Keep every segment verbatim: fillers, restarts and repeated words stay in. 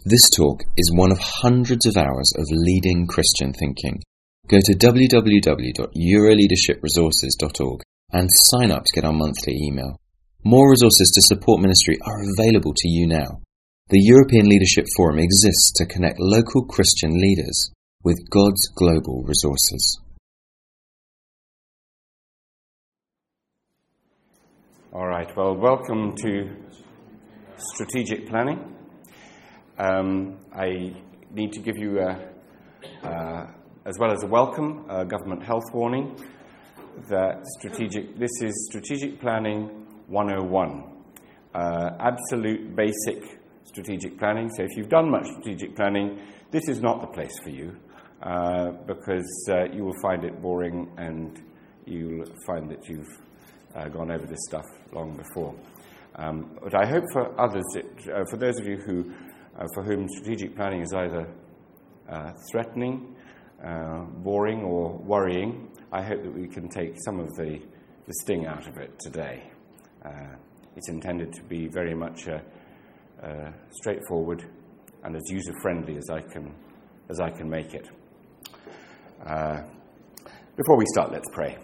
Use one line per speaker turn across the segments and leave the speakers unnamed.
This talk is one of hundreds of hours of leading Christian thinking. Go to w w w dot euro leadership resources dot org and sign up to get our monthly email. More resources to support ministry are available to you now. The European Leadership Forum exists to connect local Christian leaders with God's global resources.
All right, well, welcome to Strategic Planning. Um, I need to give you, a, uh, as well as a welcome, a government health warning that strategic. This is Strategic Planning one oh one, uh, absolute basic strategic planning. So if you've done much strategic planning, this is not the place for you uh, because uh, you will find it boring and you'll find that you've uh, gone over this stuff long before. Um, but I hope for others, it, uh, for those of you who Uh, for whom strategic planning is either uh, threatening, uh, boring or worrying, I hope that we can take some of the, the sting out of it today. Uh, it's intended to be very much uh, uh, straightforward and as user-friendly as I can, as I can make it. Uh, before we start, let's pray.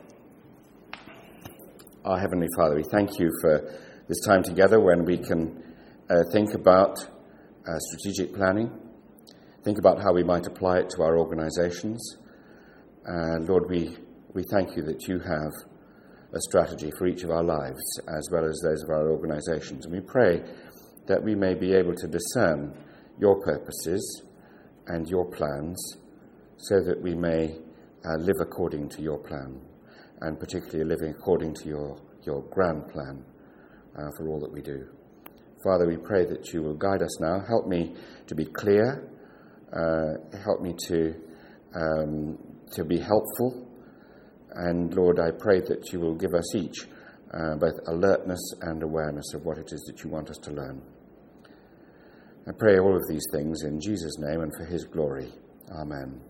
Our Heavenly Father, we thank you for this time together when we can uh, think about Uh, strategic planning, think about how we might apply it to our organizations. And uh, Lord, we, we thank you that you have a strategy for each of our lives as well as those of our organizations. And we pray that we may be able to discern your purposes and your plans so that we may uh, live according to your plan, and particularly living according to your, your grand plan uh, for all that we do. Father, we pray that you will guide us now. Help me to be clear. Uh, help me to um, to be helpful. And Lord, I pray that you will give us each uh, both alertness and awareness of what it is that you want us to learn. I pray all of these things in Jesus' name and for his glory. Amen.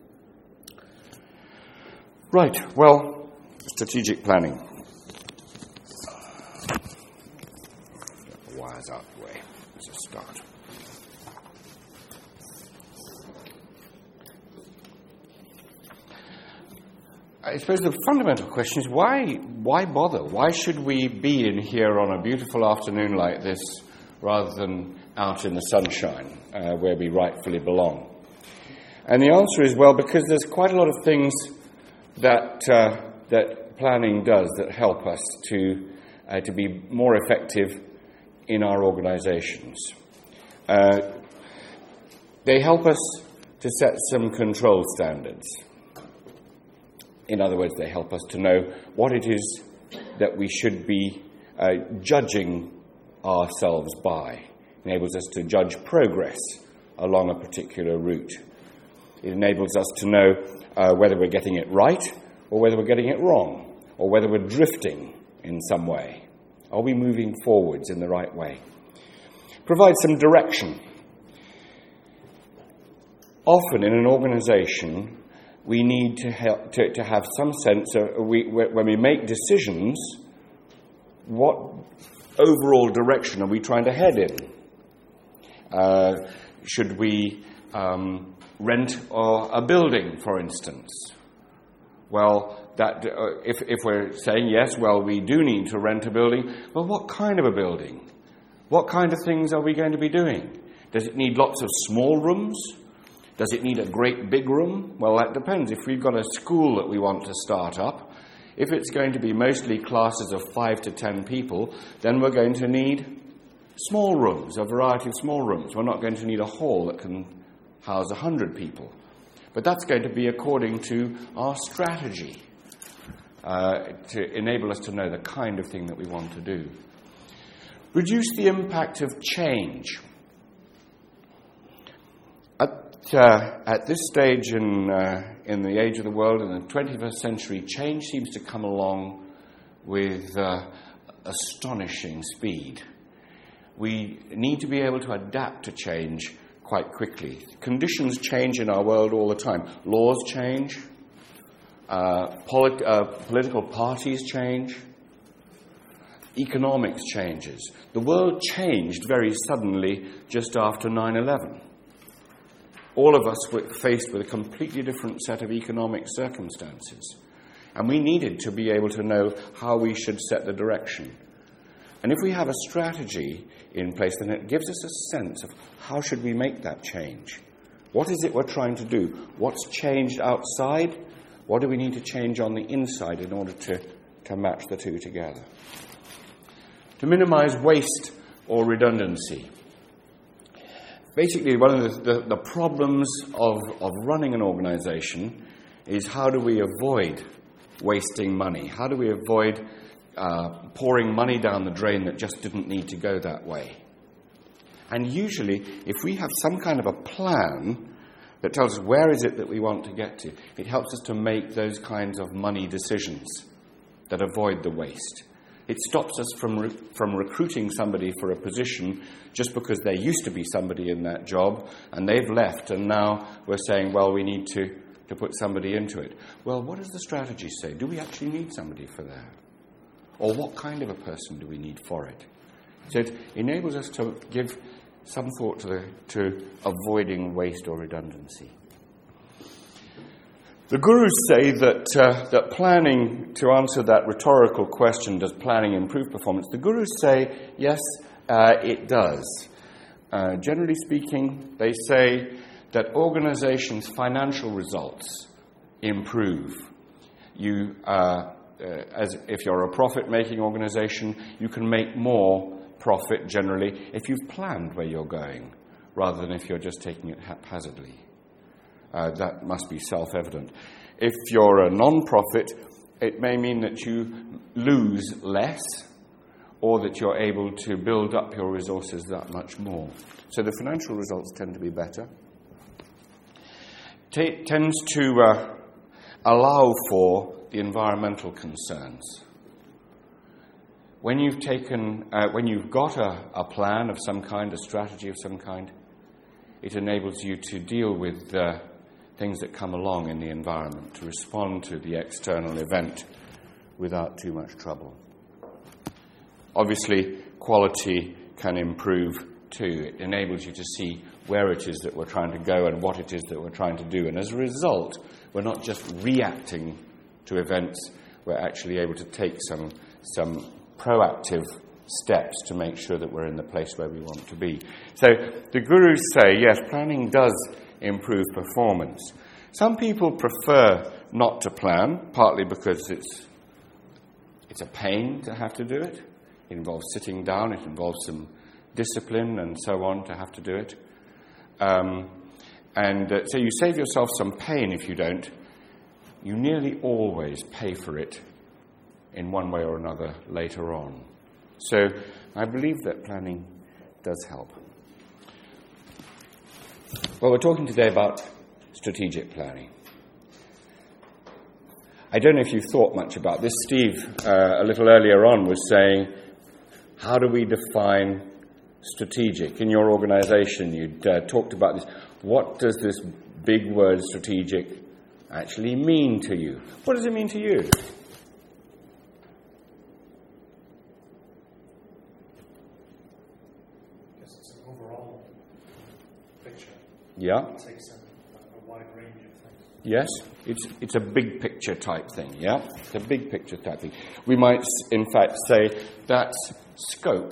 Right, well, strategic planning. Wires out the way as a start. I suppose the fundamental question is why why bother? Why should we be in here on a beautiful afternoon like this rather than out in the sunshine uh, where we rightfully belong? And the answer is, well, because there's quite a lot of things that uh, that planning does that help us to uh, to be more effective in our organizations. Uh, they help us to set some control standards. In other words, they help us to know what it is that we should be uh, judging ourselves by. It enables us to judge progress along a particular route. It enables us to know uh, whether we're getting it right or whether we're getting it wrong, or whether we're drifting in some way. Are we moving forwards in the right way? Provide some direction. Often in an organization, we need to, help, to, to have some sense of, we, when we make decisions, what overall direction are we trying to head in? Uh, should we um, rent or a building, for instance? Well, that uh, if, if we're saying, yes, well, we do need to rent a building, well, what kind of a building? What kind of things are we going to be doing? Does it need lots of small rooms? Does it need a great big room? Well, that depends. If we've got a school that we want to start up, if it's going to be mostly classes of five to ten people, then we're going to need small rooms, a variety of small rooms. We're not going to need a hall that can house a hundred people. But that's going to be according to our strategy uh, to enable us to know the kind of thing that we want to do. Reduce the impact of change. At, uh, at this stage in, uh, in the age of the world, in the twenty-first century, change seems to come along with uh, astonishing speed. We need to be able to adapt to change quite quickly. Conditions change in our world all the time. Laws change. Uh, polit- uh, political parties change. Economics changes. The world changed very suddenly just after nine eleven. all of us were faced with a completely different set of economic circumstances. And we needed to be able to know how we should set the direction. And if we have a strategy in place, then it gives us a sense of how should we make that change. What is it we're trying to do? What's changed outside? What do we need to change on the inside in order to, to match the two together? To minimize waste or redundancy. Basically, one of the, the, the problems of, of running an organization is how do we avoid wasting money? How do we avoid uh, pouring money down the drain that just didn't need to go that way? And usually, if we have some kind of a plan that tells us where is it that we want to get to, it helps us to make those kinds of money decisions that avoid the waste. It stops us from re- from recruiting somebody for a position just because there used to be somebody in that job and they've left, and now we're saying, well, we need to, to put somebody into it. Well, what does the strategy say? Do we actually need somebody for that? Or what kind of a person do we need for it? So it enables us to give some thought to, the, to avoiding waste or redundancy. The gurus say that uh, that planning, to answer that rhetorical question, does planning improve performance? The gurus say, yes, uh, it does. Uh, generally speaking, they say that organizations' financial results improve. You, uh, uh, as if you're a profit-making organization, you can make more profit generally if you've planned where you're going, rather than if you're just taking it haphazardly. Uh, that must be self-evident. If you're a non-profit, it may mean that you lose less, or that you're able to build up your resources that much more. So the financial results tend to be better. T- tends to uh, allow for the environmental concerns. When you've taken, uh, when you've got a, a plan of some kind, a strategy of some kind, it enables you to deal with uh, things that come along in the environment, to respond to the external event without too much trouble. Obviously, quality can improve too. It enables you to see where it is that we're trying to go and what it is that we're trying to do. And as a result, we're not just reacting to events, we're actually able to take some, some proactive steps to make sure that we're in the place where we want to be. So the gurus say, yes, planning does improve performance. Some people prefer not to plan, partly because it's it's a pain to have to do it. It involves sitting down, it involves some discipline and so on to have to do it. Um, and uh, so you save yourself some pain if you don't. You nearly always pay for it in one way or another later on. So I believe that planning does help. Well, we're talking today about strategic planning. I don't know if you've thought much about this. Steve, uh, a little earlier on, was saying, how do we define strategic? In your organization, you'd uh, talked about this. What does this big word strategic actually mean to you? What does it mean to you? Yeah.
It takes a, a wide range of things.
Yes, it's it's a big picture type thing, yeah? It's a big picture type thing. We might, in fact, say that's scope.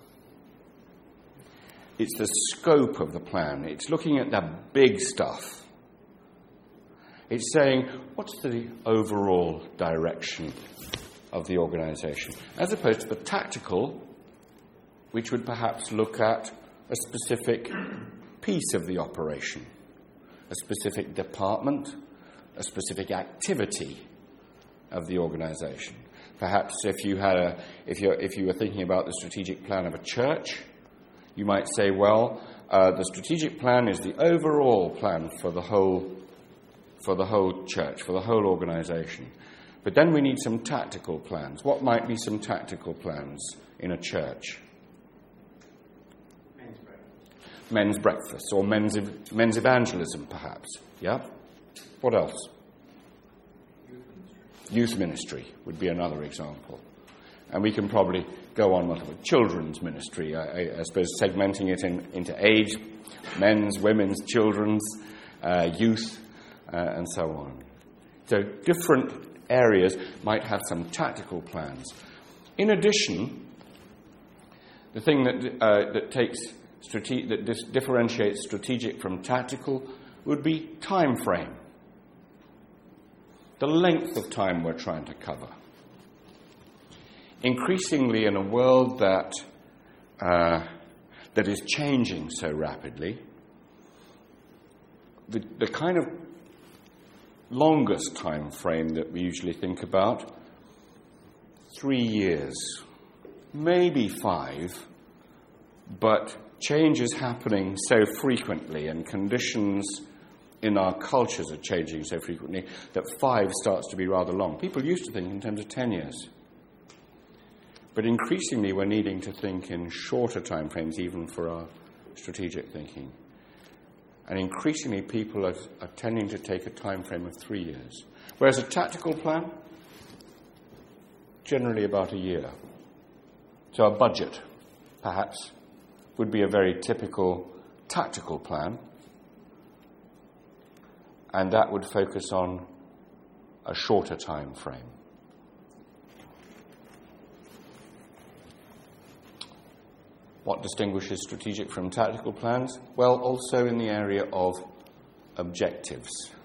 It's the scope of the plan. It's looking at the big stuff. It's saying, what's the overall direction of the organization? As opposed to the tactical, which would perhaps look at a specific piece of the operation, a specific department, a specific activity of the organization. Perhaps if you had a, if you if you were thinking about the strategic plan of a church, you might say, well, uh, the strategic plan is the overall plan for the whole for the whole church, for the whole organization. But then we need some tactical plans. What might be some tactical plans in a church? Men's breakfast, or men's ev- men's evangelism, perhaps. Yeah? What else? Youth ministry. Youth ministry would be another example. And we can probably go on multiple. Children's ministry, I, I, I suppose segmenting it in, into age, men's, women's, children's, uh, youth, uh, and so on. So different areas might have some tactical plans. In addition, the thing that uh, that takes strate- that dis- differentiates strategic from tactical would be time frame. The length of time we're trying to cover. Increasingly, in a world that uh, that is changing so rapidly, the, the kind of longest time frame that we usually think about, three years, maybe five, but change is happening so frequently and conditions in our cultures are changing so frequently that five starts to be rather long. People used to think in terms of ten years. But increasingly we're needing to think in shorter time frames even for our strategic thinking. And increasingly people are, are tending to take a time frame of three years. Whereas a tactical plan, generally about a year. So a budget, perhaps, would be a very typical tactical plan. And that would focus on a shorter time frame. What distinguishes strategic from tactical plans? Well, also in the area of objectives.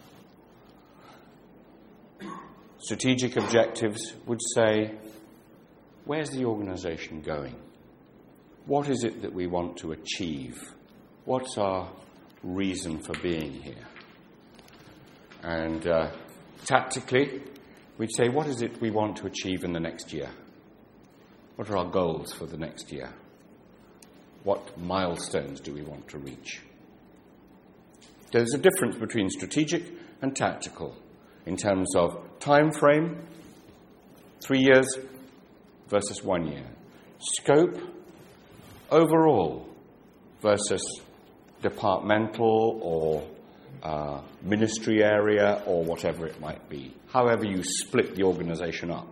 Strategic objectives would say, where's the organization going? What is it that we want to achieve? What's our reason for being here? And uh, tactically, we'd say, what is it we want to achieve in the next year? What are our goals for the next year? What milestones do we want to reach? There's a difference between strategic and tactical in terms of time frame, three years versus one year. Scope, overall, versus departmental or uh, ministry area or whatever it might be. However you split the organization up.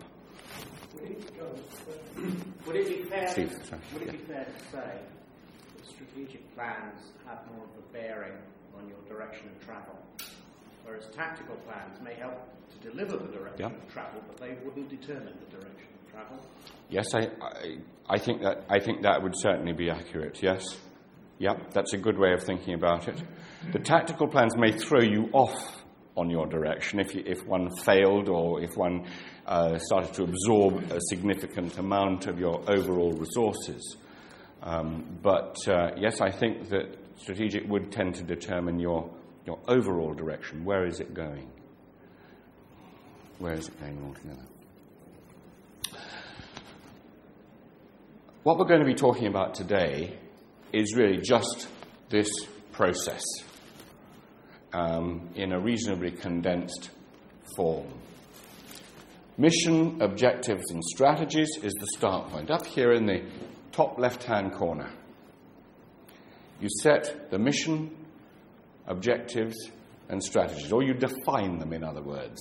Would it be fair,
Steve,
would it
yeah.
be fair to say that strategic plans have more of a bearing on your direction of travel, whereas tactical plans may help to deliver the direction
Yeah.
of travel, but they wouldn't determine the direction of travel?
Yes, I, I, I think that I think that would certainly be accurate. Yes, yeah, that's a good way of thinking about it. The tactical plans may throw you off on your direction if you, if one failed or if one uh, started to absorb a significant amount of your overall resources. Um, but uh, yes, I think that strategic would tend to determine your your overall direction. Where is it going? Where is it going altogether? What we're going to be talking about today is really just this process um, in a reasonably condensed form. Mission, objectives, and strategies is the start point. Up here in the top left-hand corner, you set the mission, objectives, and strategies, or you define them, in other words.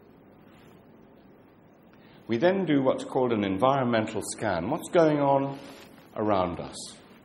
We then do what's called an environmental scan. What's going on around us?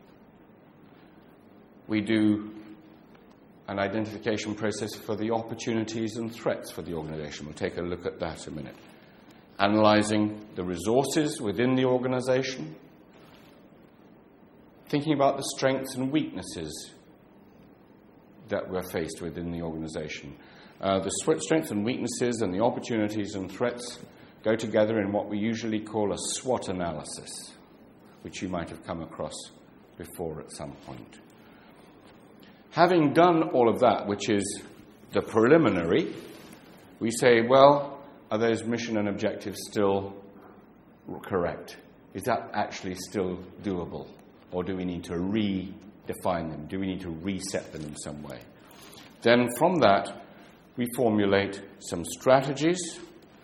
We do an identification process for the opportunities and threats for the organization. We'll take a look at that in a minute. Analyzing the resources within the organization. Thinking about the strengths and weaknesses that we're faced with in the organization. Uh, the strengths and weaknesses and the opportunities and threats go together in what we usually call a SWOT analysis, which you might have come across before at some point. Having done all of that, which is the preliminary, we say, well, are those mission and objectives still correct? Is that actually still doable? Or do we need to redefine them? Do we need to reset them in some way? Then from that, we formulate some strategies,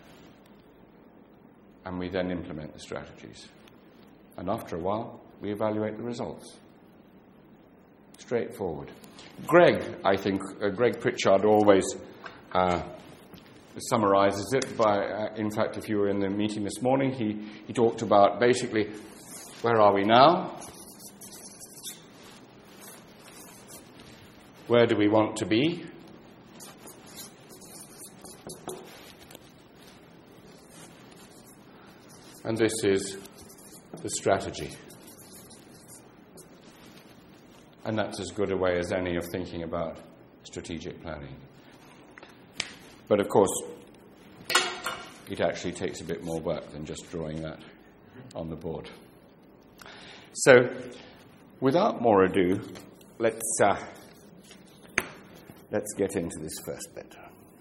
and we then implement the strategies. And after a while, we evaluate the results. Straightforward. Greg, I think, uh, Greg Pritchard always uh, summarizes it by, uh, in fact, if you were in the meeting this morning, he, he talked about basically where are we now? Where do we want to be? And this is the strategy. And that's as good a way as any of thinking about strategic planning. But of course, it actually takes a bit more work than just drawing that on the board. So, without more ado, let's uh, let's get into this first bit.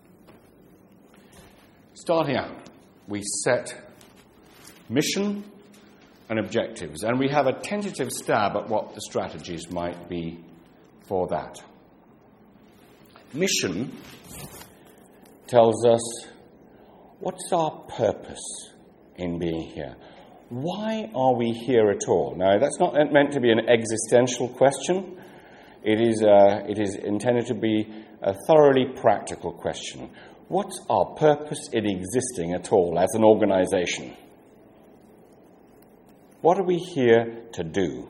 Starting out, we set mission and objectives, and we have a tentative stab at what the strategies might be for that. Mission tells us, what's our purpose in being here? Why are we here at all? Now, that's not meant to be an existential question. It is, uh, it is intended to be a thoroughly practical question. What's our purpose in existing at all as an organization? What are we here to do?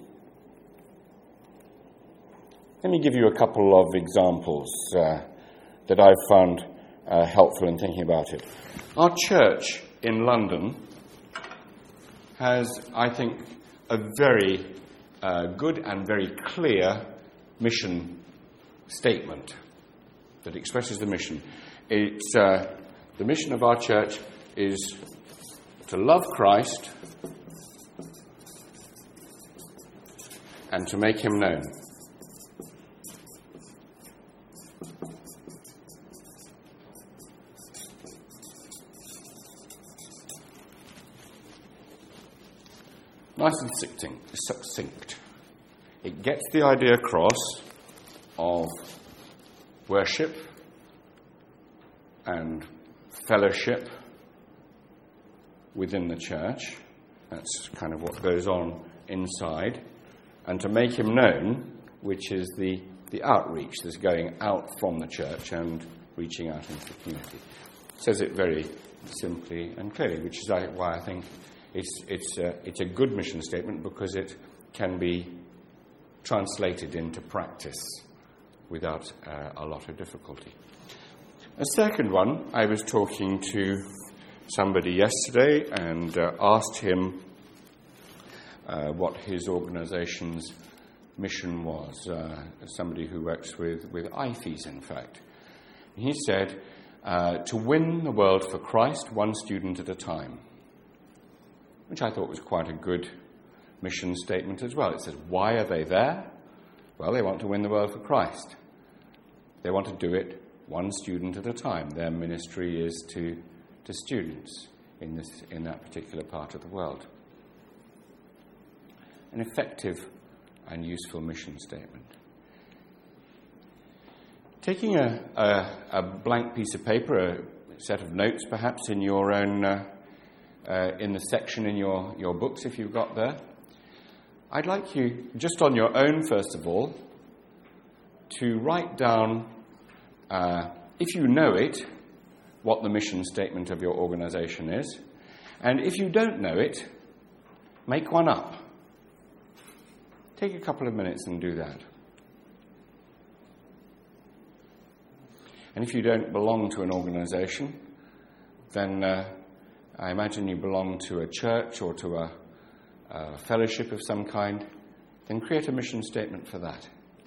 Let me give you a couple of examples uh, that I've found uh, helpful in thinking about it. Our church in London has, I think, a very uh, good and very clear mission statement that expresses the mission. It's uh, the mission of our church is to love Christ and to make him known. Nice and succinct. It gets the idea across of worship and fellowship within the church. That's kind of what goes on inside. And to make him known, which is the, the outreach that's going out from the church and reaching out into the community. It says it very simply and clearly, which is why I think it's, it's, a, it's a good mission statement, because it can be translated into practice without uh, a lot of difficulty. A second one, I was talking to somebody yesterday and uh, asked him Uh, what his organization's mission was, uh, somebody who works with, with I F Es, in fact. He said, uh, to win the world for Christ, one student at a time, which I thought was quite a good mission statement as well. It says, why are they there? Well, they want to win the world for Christ. They want to do it one student at a time. Their ministry is to, to students in, this, in that particular part of the world. An effective and useful mission statement. Taking a, a, a blank piece of paper, a set of notes perhaps in your own, uh, uh, in the section in your, your books if you've got there, I'd like you, just on your own first of all, to write down, uh, if you know it, what the mission statement of your organization is, and if you don't know it, make one up. Take a couple of minutes and do that. And if you don't belong to an organization, then uh, I imagine you belong to a church or to a, a fellowship of some kind, then create a mission statement for that.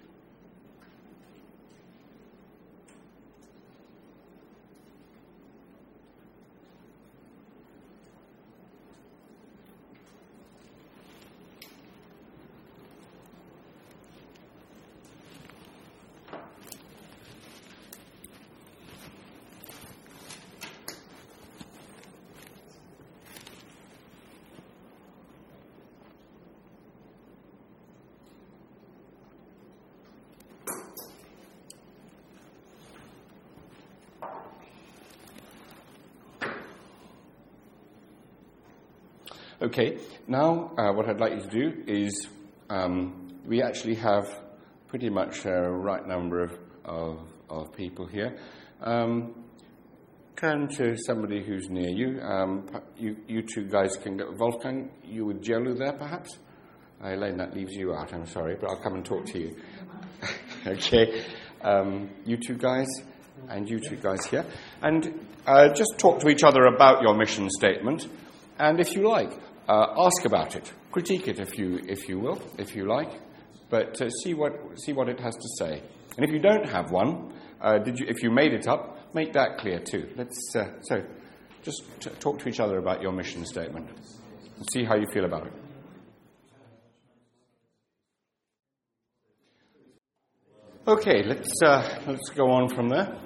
Okay, now uh, what I'd like you to do is um, we actually have pretty much a right number of, of, of people here. Um, turn to somebody who's near you. Um, you. You two guys can go. Wolfgang, you with Jelu there perhaps? Elaine, that leaves you out, I'm sorry, but I'll come and talk to you. Okay. Um, you two guys, and you two guys here. And uh, just talk to each other about your mission statement. And if you like, uh, ask about it. Critique it if you if you will, if you like. But uh, see what see what it has to say. And if you don't have one, uh, did you? If you made it up, make that clear too. Let's uh, so just t- talk to each other about your mission statement and see how you feel about it. Okay, let's uh, let's go on from there.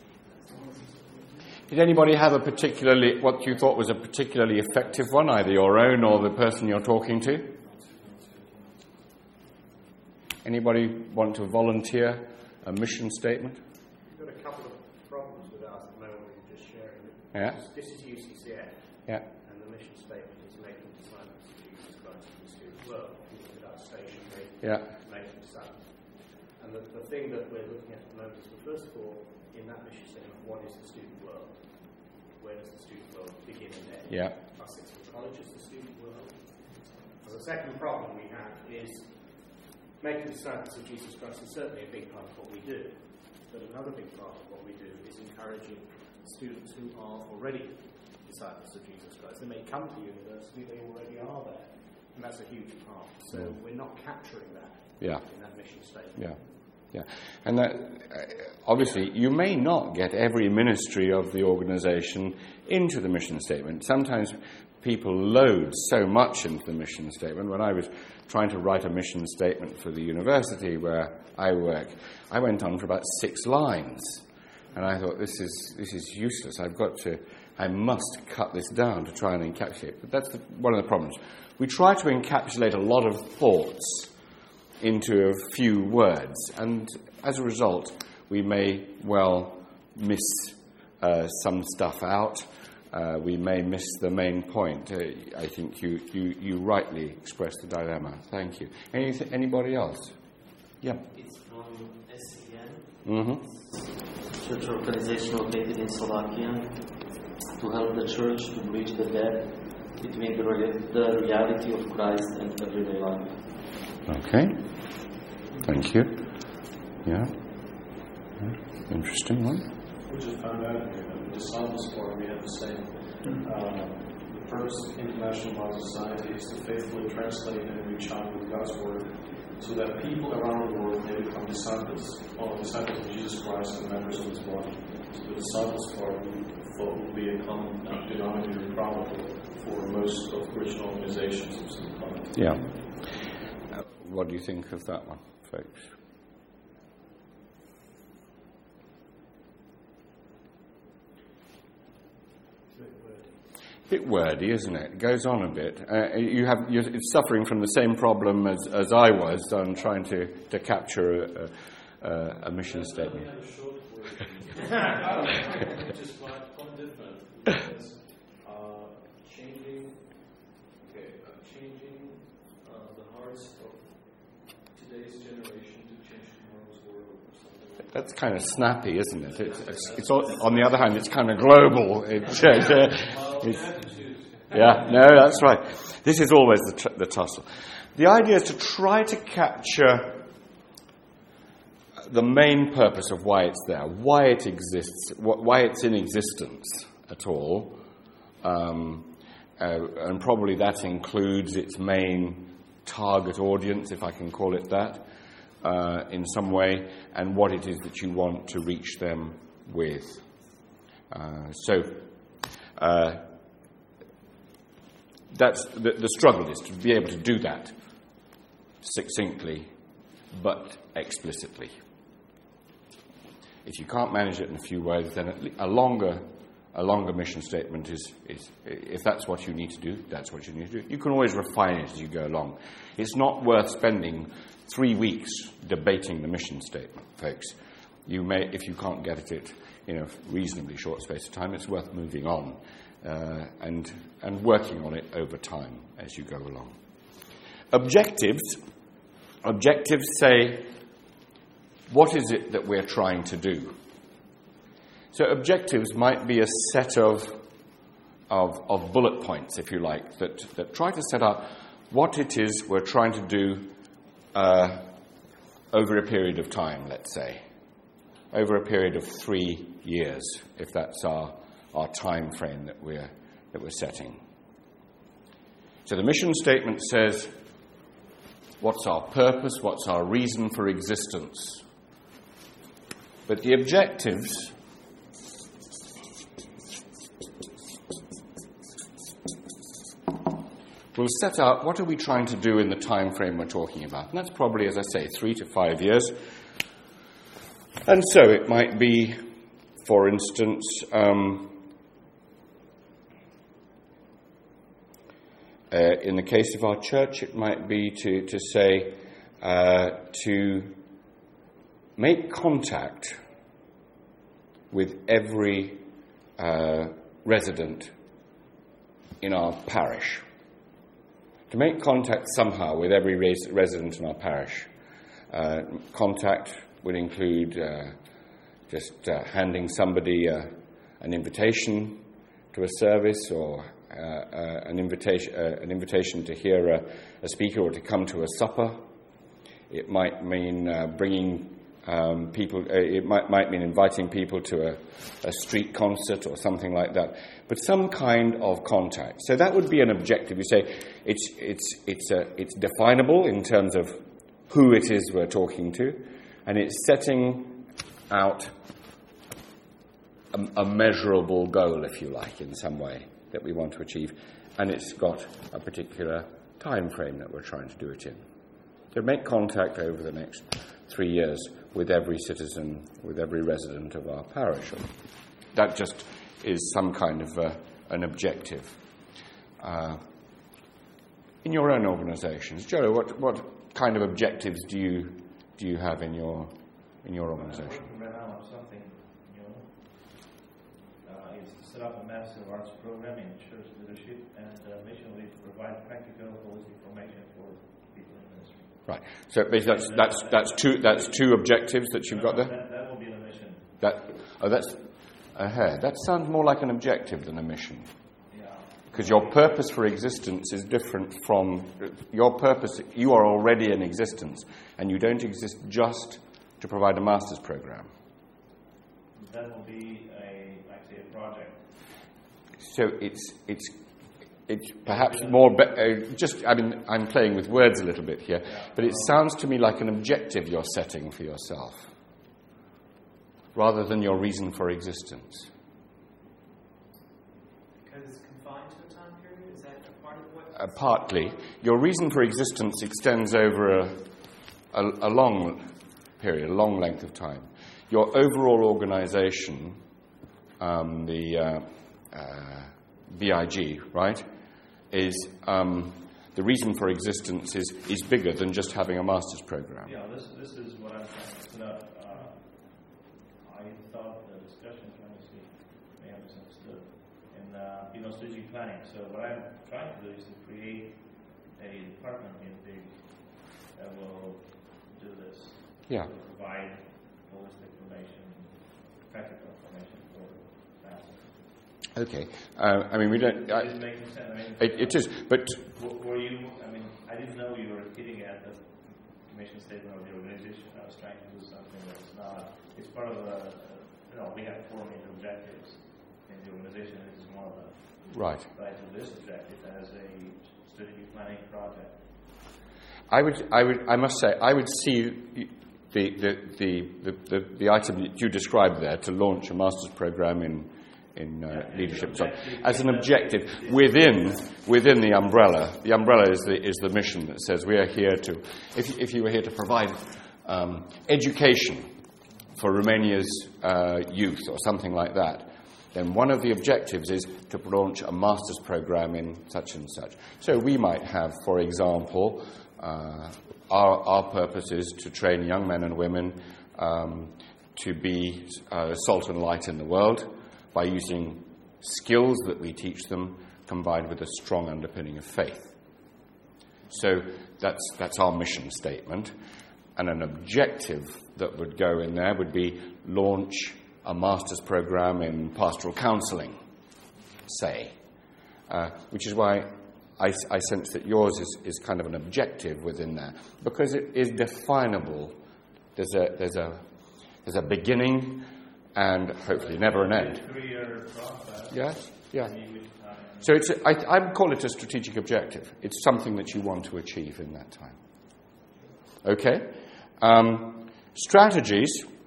Did anybody have a particularly what you thought was a particularly effective one, either your own or the person you're talking to? Anybody want to volunteer a mission statement?
We've got a couple of problems with ours at the moment. We're just sharing it.
Yeah.
This is U C C F.
Yeah.
And the mission statement is making disciples of Jesus Christ in the student world. Without stationary,
Yeah.
making disciples. And the, the thing that we're looking at at the moment is, well, first of all, in that mission statement, what is the student world? Where does the student world begin and end?
Yeah.
Classical college is the student world. And the second problem we have is making disciples of Jesus Christ is certainly a big part of what we do. But another big part of what we do is encouraging students who are already disciples of Jesus Christ. They may come to university, they already are there. And that's a huge part. So mm. we're not capturing that
yeah.
in that mission statement.
Yeah. Yeah, and that, uh, obviously you may not get every ministry of the organisation into the mission statement. Sometimes people load so much into the mission statement. When I was trying to write a mission statement for the university where I work, I went on for about six lines, and I thought this is this is useless. I've got to, I must cut this down to try and encapsulate. But that's the, one of the problems. We try to encapsulate a lot of thoughts into a few words, and as a result, we may well miss uh, some stuff out. Uh, we may miss the main point. Uh, I think you, you, you rightly expressed the dilemma. Thank you. Anyth- anybody else? Yeah.
It's from S C N,
Mm-hmm.
church organization located in Slovakia, to help the church to bridge the gap between the, re- the reality of Christ and everyday life.
Okay. Thank you. Yeah. yeah. Interesting one.
We just found out here that the Disciples Forum, we have the same. Uh, the purpose of International Bible Society is to faithfully translate and reach out with God's Word so that people around the world may become disciples, or disciples of Jesus Christ and members of His body. So the Disciples Forum will be a common denominator probably for most of Christian organizations of some kind.
Yeah. Uh, what do you think of that one, folks? Bit wordy, isn't it? It goes on a bit. Uh, you have you're suffering from the same problem as, as I was on trying to, to capture a, a, a mission statement.
Which is quite, quite different. Because, uh, changing, okay, uh, changing uh, the hearts of today's generation to change tomorrow's world or something like that.
That's kind of snappy, isn't it? It's, it's, it's all, on the other hand, it's kind of global. It's, uh, it's, yeah, no, that's right. This is always the, t- the tussle. The idea is to try to capture the main purpose of why it's there, why it exists, wh- why it's in existence at all, um, uh, and probably that includes its main target audience, if I can call it that, uh, in some way, and what it is that you want to reach them with. Uh, so, uh, that's the, the struggle is to be able to do that succinctly, but explicitly. If you can't manage it in a few words, then a longer, a longer mission statement is, is, if that's what you need to do, that's what you need to do. You can always refine it as you go along. It's not worth spending three weeks debating the mission statement, folks. You may, if you can't get at it in a reasonably short space of time, it's worth moving on uh, and and working on it over time as you go along. Objectives. Objectives say, what is it that we're trying to do? So objectives might be a set of, of, of bullet points, if you like, that, that try to set out what it is we're trying to do uh, over a period of time, let's say, over a period of three years, if that's our, our time frame that we're, that we're setting. So the mission statement says, what's our purpose, what's our reason for existence? But the objectives will set out what are we trying to do in the time frame we're talking about. And that's probably, as I say, three to five years. And so it might be, for instance, um, uh, in the case of our church, it might be to, to say, uh, to make contact with every uh, resident in our parish. To make contact somehow with every res- resident in our parish. Uh, contact would include uh, just uh, handing somebody uh, an invitation to a service, or uh, uh, an invitation uh, an invitation to hear a, a speaker, or to come to a supper. It might mean uh, bringing um, people. Uh, it might might mean inviting people to a, a street concert or something like that. But some kind of contact. So that would be an objective. You say it's it's it's a, it's definable in terms of who it is we're talking to, and it's setting out a, a measurable goal, if you like, in some way that we want to achieve, and it's got a particular time frame that we're trying to do it in. So make contact over the next three years with every citizen, with every resident of our parish. That just is some kind of uh, an objective. Uh, in your own organisations, Joe, what what kind of objectives do you do you have in your in your organisation?
I'm working right now on something new. Uh, it's to set up a massive arts program in church leadership, and uh, mission will be to provide practical, holistic information for people in ministry.
Right. So that's that's that's two that's two objectives that you've got there.
That, that will be the mission.
That oh, that's ahead. That sounds more like an objective than a mission. Because your purpose for existence is different from your purpose. You are already in existence, and you don't exist just to provide a master's program.
That will be a, actually a project.
So it's it's it's perhaps more. Be- uh, just I mean, I'm playing with words a little bit here, but it sounds to me like an objective you're setting for yourself, rather than your reason for existence. Uh, partly. Your reason for existence extends over a, a, a long period, a long length of time. Your overall organisation, um, the uh, uh, B I G, right, is um, the reason for existence is, is bigger than just having a master's programme.
Yeah, this this is what I'm trying to put up. Uh, I thought the discussion trying to see may have misunderstood in uh, you know strategic planning. So what I'm trying to do is to create a department in Big that will do this.
Yeah.
To provide holistic information, practical information for masters.
Okay. Uh, I mean, we don't. I,
Is it making sense? I mean,
it, it is, but
w- were you? I mean, I didn't know you were hitting at the mission statement of the organization. I was trying to do something that's not. It's part of the. You know, we have four major objectives in the organization. This is one of them.
right.
Right to this objective as a strategic planning project.
I would, I would, I must say, I would see the the the the, the, the item that you described there, to launch a master's program in in uh,
yeah,
leadership,
so
as an objective within within the umbrella. The umbrella is the is the mission that says we are here to. If if you were here to provide um, education for Romania's uh, youth or something like that, then one of the objectives is to launch a master's program in such and such. So we might have, for example, uh, our, our purpose is to train young men and women um, to be uh, salt and light in the world by using skills that we teach them combined with a strong underpinning of faith. So that's that's our mission statement. And an objective that would go in there would be launch a master's program in pastoral counselling, say, uh, which is why I, I sense that yours is, is kind of an objective within there, because it is definable. There's a there's a there's a beginning and hopefully never an end.
Three-year process.
Yes, yeah. So it's a, I I call it a strategic objective. It's something that you want to achieve in that time. Okay, um, strategies.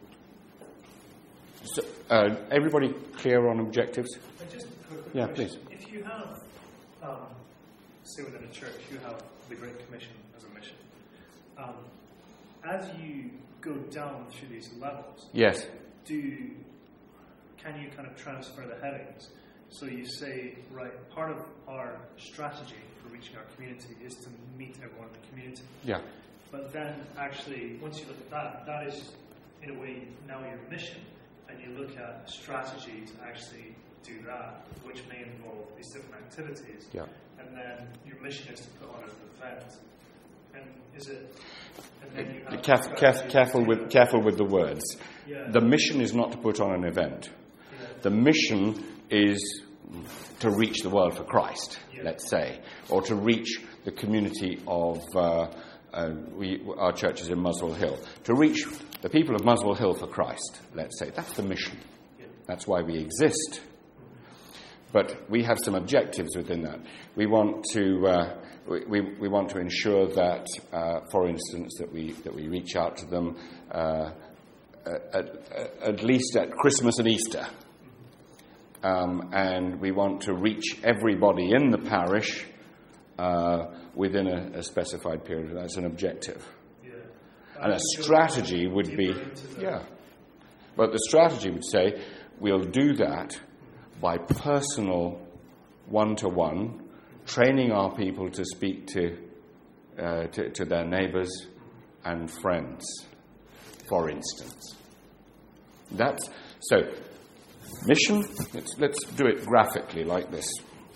So, uh, everybody clear on objectives?
Just a quick
Yeah,
question.
please.
If you have, um, say within a church, you have the Great Commission as a mission. Um, as you go down through these levels,
Yes.
do can you kind of transfer the headings? So you say, right, part of our strategy for reaching our community is to meet everyone in the community.
Yeah.
But then actually, once you look at that, that is, in a way, now your mission. And you look at strategy to actually do that, which may involve these different activities.
Yeah.
And then your mission is to put on an event. And is it... And then you have
Careful, careful, careful with careful with the words.
Yeah.
The mission is not to put on an event.
Yeah.
The mission is to reach the world for Christ,
Yeah.
let's say, or to reach the community of uh, uh, we, our church is in Muswell Hill, to reach the people of Muswell Hill for Christ, let's say. That's the mission.
Yeah.
That's why we exist. But we have some objectives within that. We want to uh, we, we, we want to ensure that, uh, for instance, that we that we reach out to them uh, at, at least at Christmas and Easter, um, and we want to reach everybody in the parish uh, within a, a specified period. That's an objective.
Yeah.
And a strategy would be, yeah. But the strategy would say, we'll do that by personal one-to-one, training our people to speak to, uh, to, to their neighbours and friends, for instance. That's, so, mission, let's, let's do it graphically like this.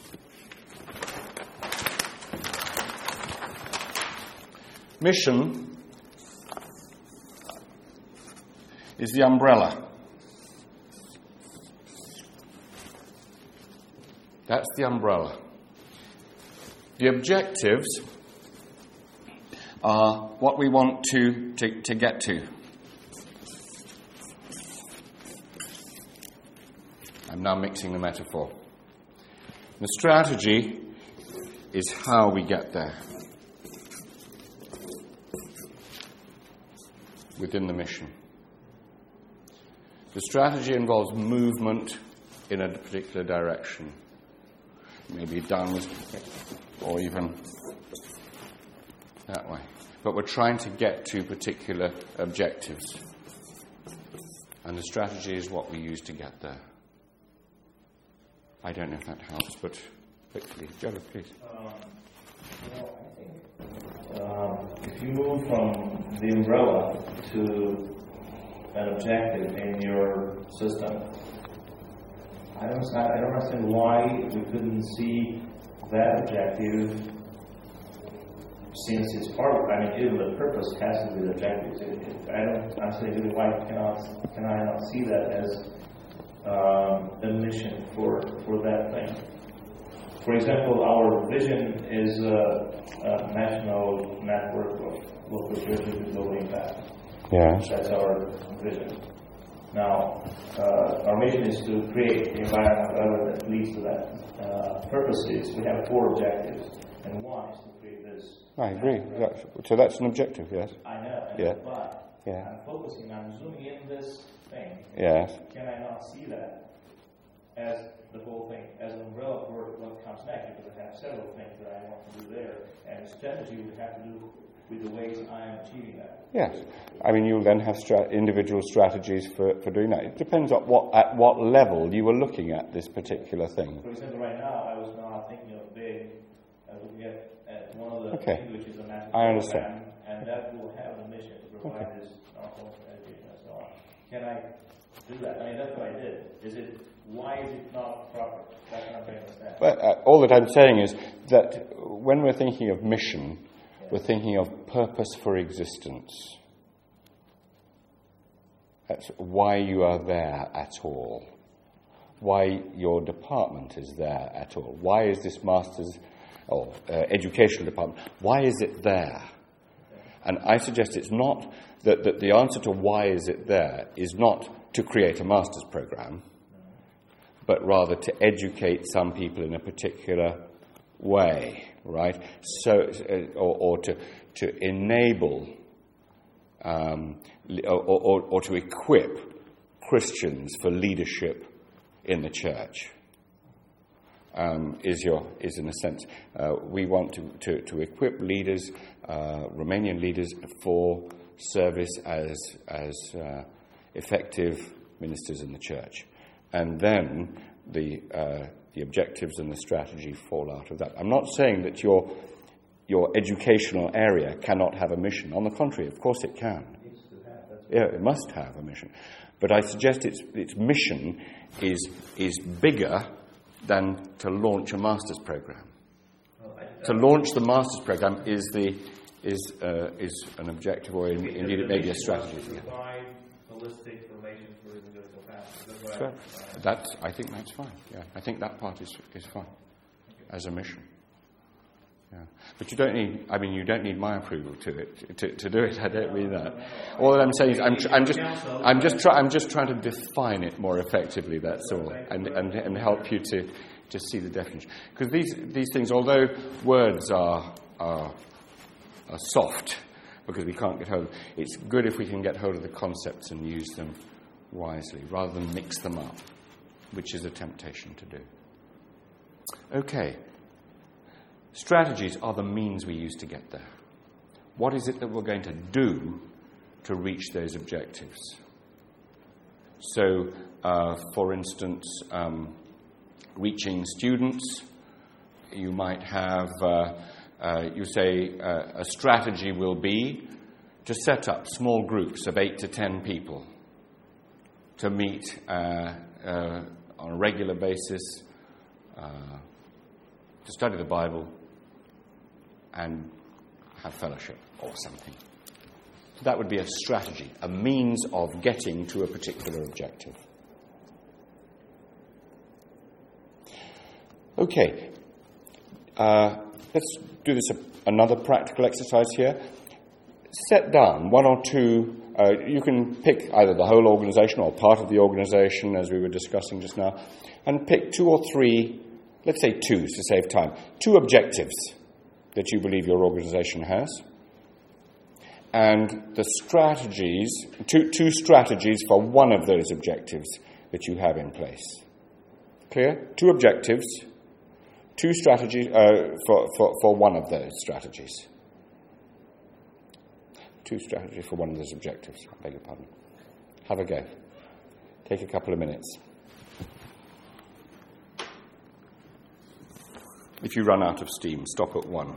Mission is the umbrella. That's the umbrella. The objectives are what we want to, to, to get to. I'm now mixing the metaphor. The strategy is how we get there within the mission. The strategy involves movement in a particular direction. Maybe downwards or even that way. But we're trying to get to particular objectives. And the strategy is what we use to get there. I don't know if that helps, but quickly. Jared, please.
Um, well, I think um, if you move from the umbrella to an objective in your system, I don't, I don't understand why we couldn't see that objective, since it's part of, I mean, even the purpose has to be the objective. It, it, I don't understand really why cannot can I not see that as um, a mission for for that thing. For example, our vision is a, a national network of local churches with global impact.
Yes.
That's our vision. Now, uh, our mission is to create the environment that leads to that. Uh, purposes, we have four objectives, and one is to create this.
I agree. That's, so that's an objective, yes?
I know, I know,
Yeah.
but
Yeah.
I'm focusing, I'm zooming in this thing.
Yes.
Can I not see that as the whole thing, as an umbrella for what comes next? Because I have several things that I want to do there, and strategy would have to do with the ways I am achieving that.
Yes. I mean, you'll then have stra- individual strategies for, for doing that. It depends on what at what level you were looking at this particular thing.
For example, right now, I was not thinking of big, I was looking at, at one of the
Okay.
things which is a national
I understand.
program, and that will have a mission to provide
Okay.
this non-formal education and so on. Can I do that? I mean, that's what I did. Is it, why is it not proper? That's what I'm trying to understand.
But uh, all that I'm saying is that when we're thinking of mission, we're thinking of purpose for existence. That's why you are there at all. Why your department is there at all. Why is this master's or uh, educational department. Why is it there? And I suggest it's not that, that the answer to why is it there is not to create a master's program, but rather to educate some people in a particular way, right? So, uh, or, or to to enable um, or, or, or to equip Christians for leadership in the church. Um, is your is in a sense uh, we want to, to, to equip leaders, uh, Romanian leaders, for service as as uh, effective ministers in the church, and then the uh, the objectives and the strategy fall out of that. I'm not saying that your your educational area cannot have a mission. On the contrary, of course it can. Yeah, it must have a mission. But I suggest its its mission is is bigger than to launch a master's program. Well, I, to launch the master's program is the is uh, is an objective, or in, indeed it may be a strategy.
Provide holistic relations for evangelical pastors.
Sure. That I think that's fine. Yeah, I think that part is is fine as a mission. Yeah, but you don't need. I mean, you don't need my approval to it to, to do it. I don't mean that. All that I'm saying is, I'm, I'm just, I'm just, try, I'm just trying to define it more effectively. That's all, and and, and help you to, to see the definition. Because these these things, although words are are, are soft, because we can't get hold of, it's good if we can get hold of the concepts and use them wisely, rather than mix them up, which is a temptation to do. Okay. Strategies are the means we use to get there. What is it that we're going to do to reach those objectives? So, uh, for instance, um, reaching students, you might have, uh, uh, you say, uh, a strategy will be to set up small groups of eight to ten people to meet uh, uh, on a regular basis, uh, to study the Bible, and have fellowship or something. That would be a strategy, a means of getting to a particular objective. Okay, uh, let's do this another practical exercise here. Set down one or two, uh, you can pick either the whole organisation or part of the organisation, as we were discussing just now, and pick two or three, let's say two to save time, two objectives that you believe your organisation has, and the strategies, two, two strategies for one of those objectives that you have in place. Clear? Two objectives, two strategies uh, for, for, for one of those strategies. Two strategies for one of those objectives. I beg your pardon. Have a go. Take a couple of minutes. If you run out of steam, stop at one.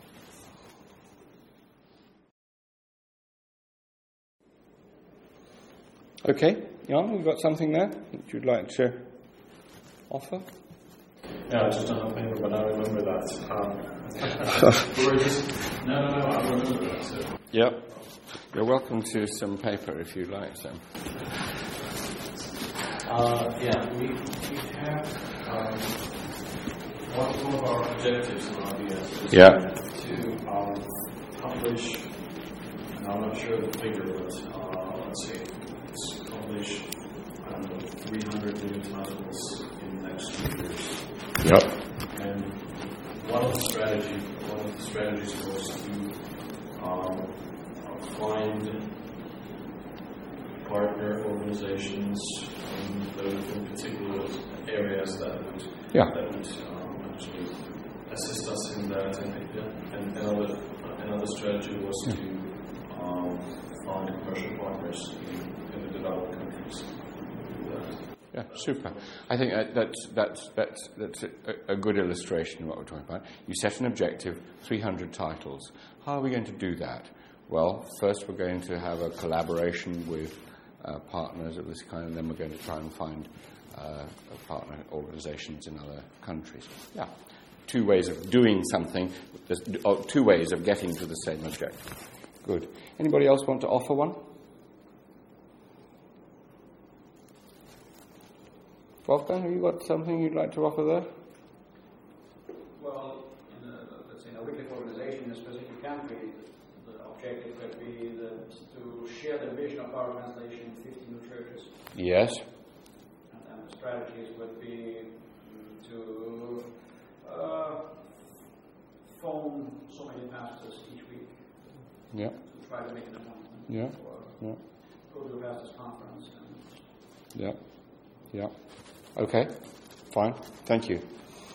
Okay, Jan, we've got something there that you'd like to offer?
Yeah, I just don't have paper, but I remember that. Um, we're just, no, no, no, I remember that. So.
Yep. You're welcome to some paper if you'd like some.
Uh, yeah, we, we have... Um, One of our objectives and ideas is
yeah.
to um, publish, and I'm not sure of the figure, but uh, let's say it's publish, I don't know, three hundred new titles in the next few years.
Yep.
And one of the strategy, one of the strategies was to um, find partner organizations in, those, in particular areas that would
yeah.
that would um, actually assist us in that. And, yeah, and another another strategy was to um, find commercial partners in, in the developed countries.
Yeah, super. I think that's that's that's that's a, a good illustration of what we're talking about. You set an objective, three hundred titles. How are we going to do that? Well, first we're going to have a collaboration with uh, partners of this kind, and then we're going to try and find uh, partner organizations in other countries. Yeah, two ways of doing something, or two ways of getting to the same objective. Good. Anybody else want to offer one? Wolfgang, have you got something you'd like to offer there?
Well, in strategies would be to uh, phone so many pastors each week.
Yeah.
To try to make an appointment.
Yeah.
Or
Yeah.
go to a pastors conference. And
Yeah. Yeah. Okay. Fine. Thank you.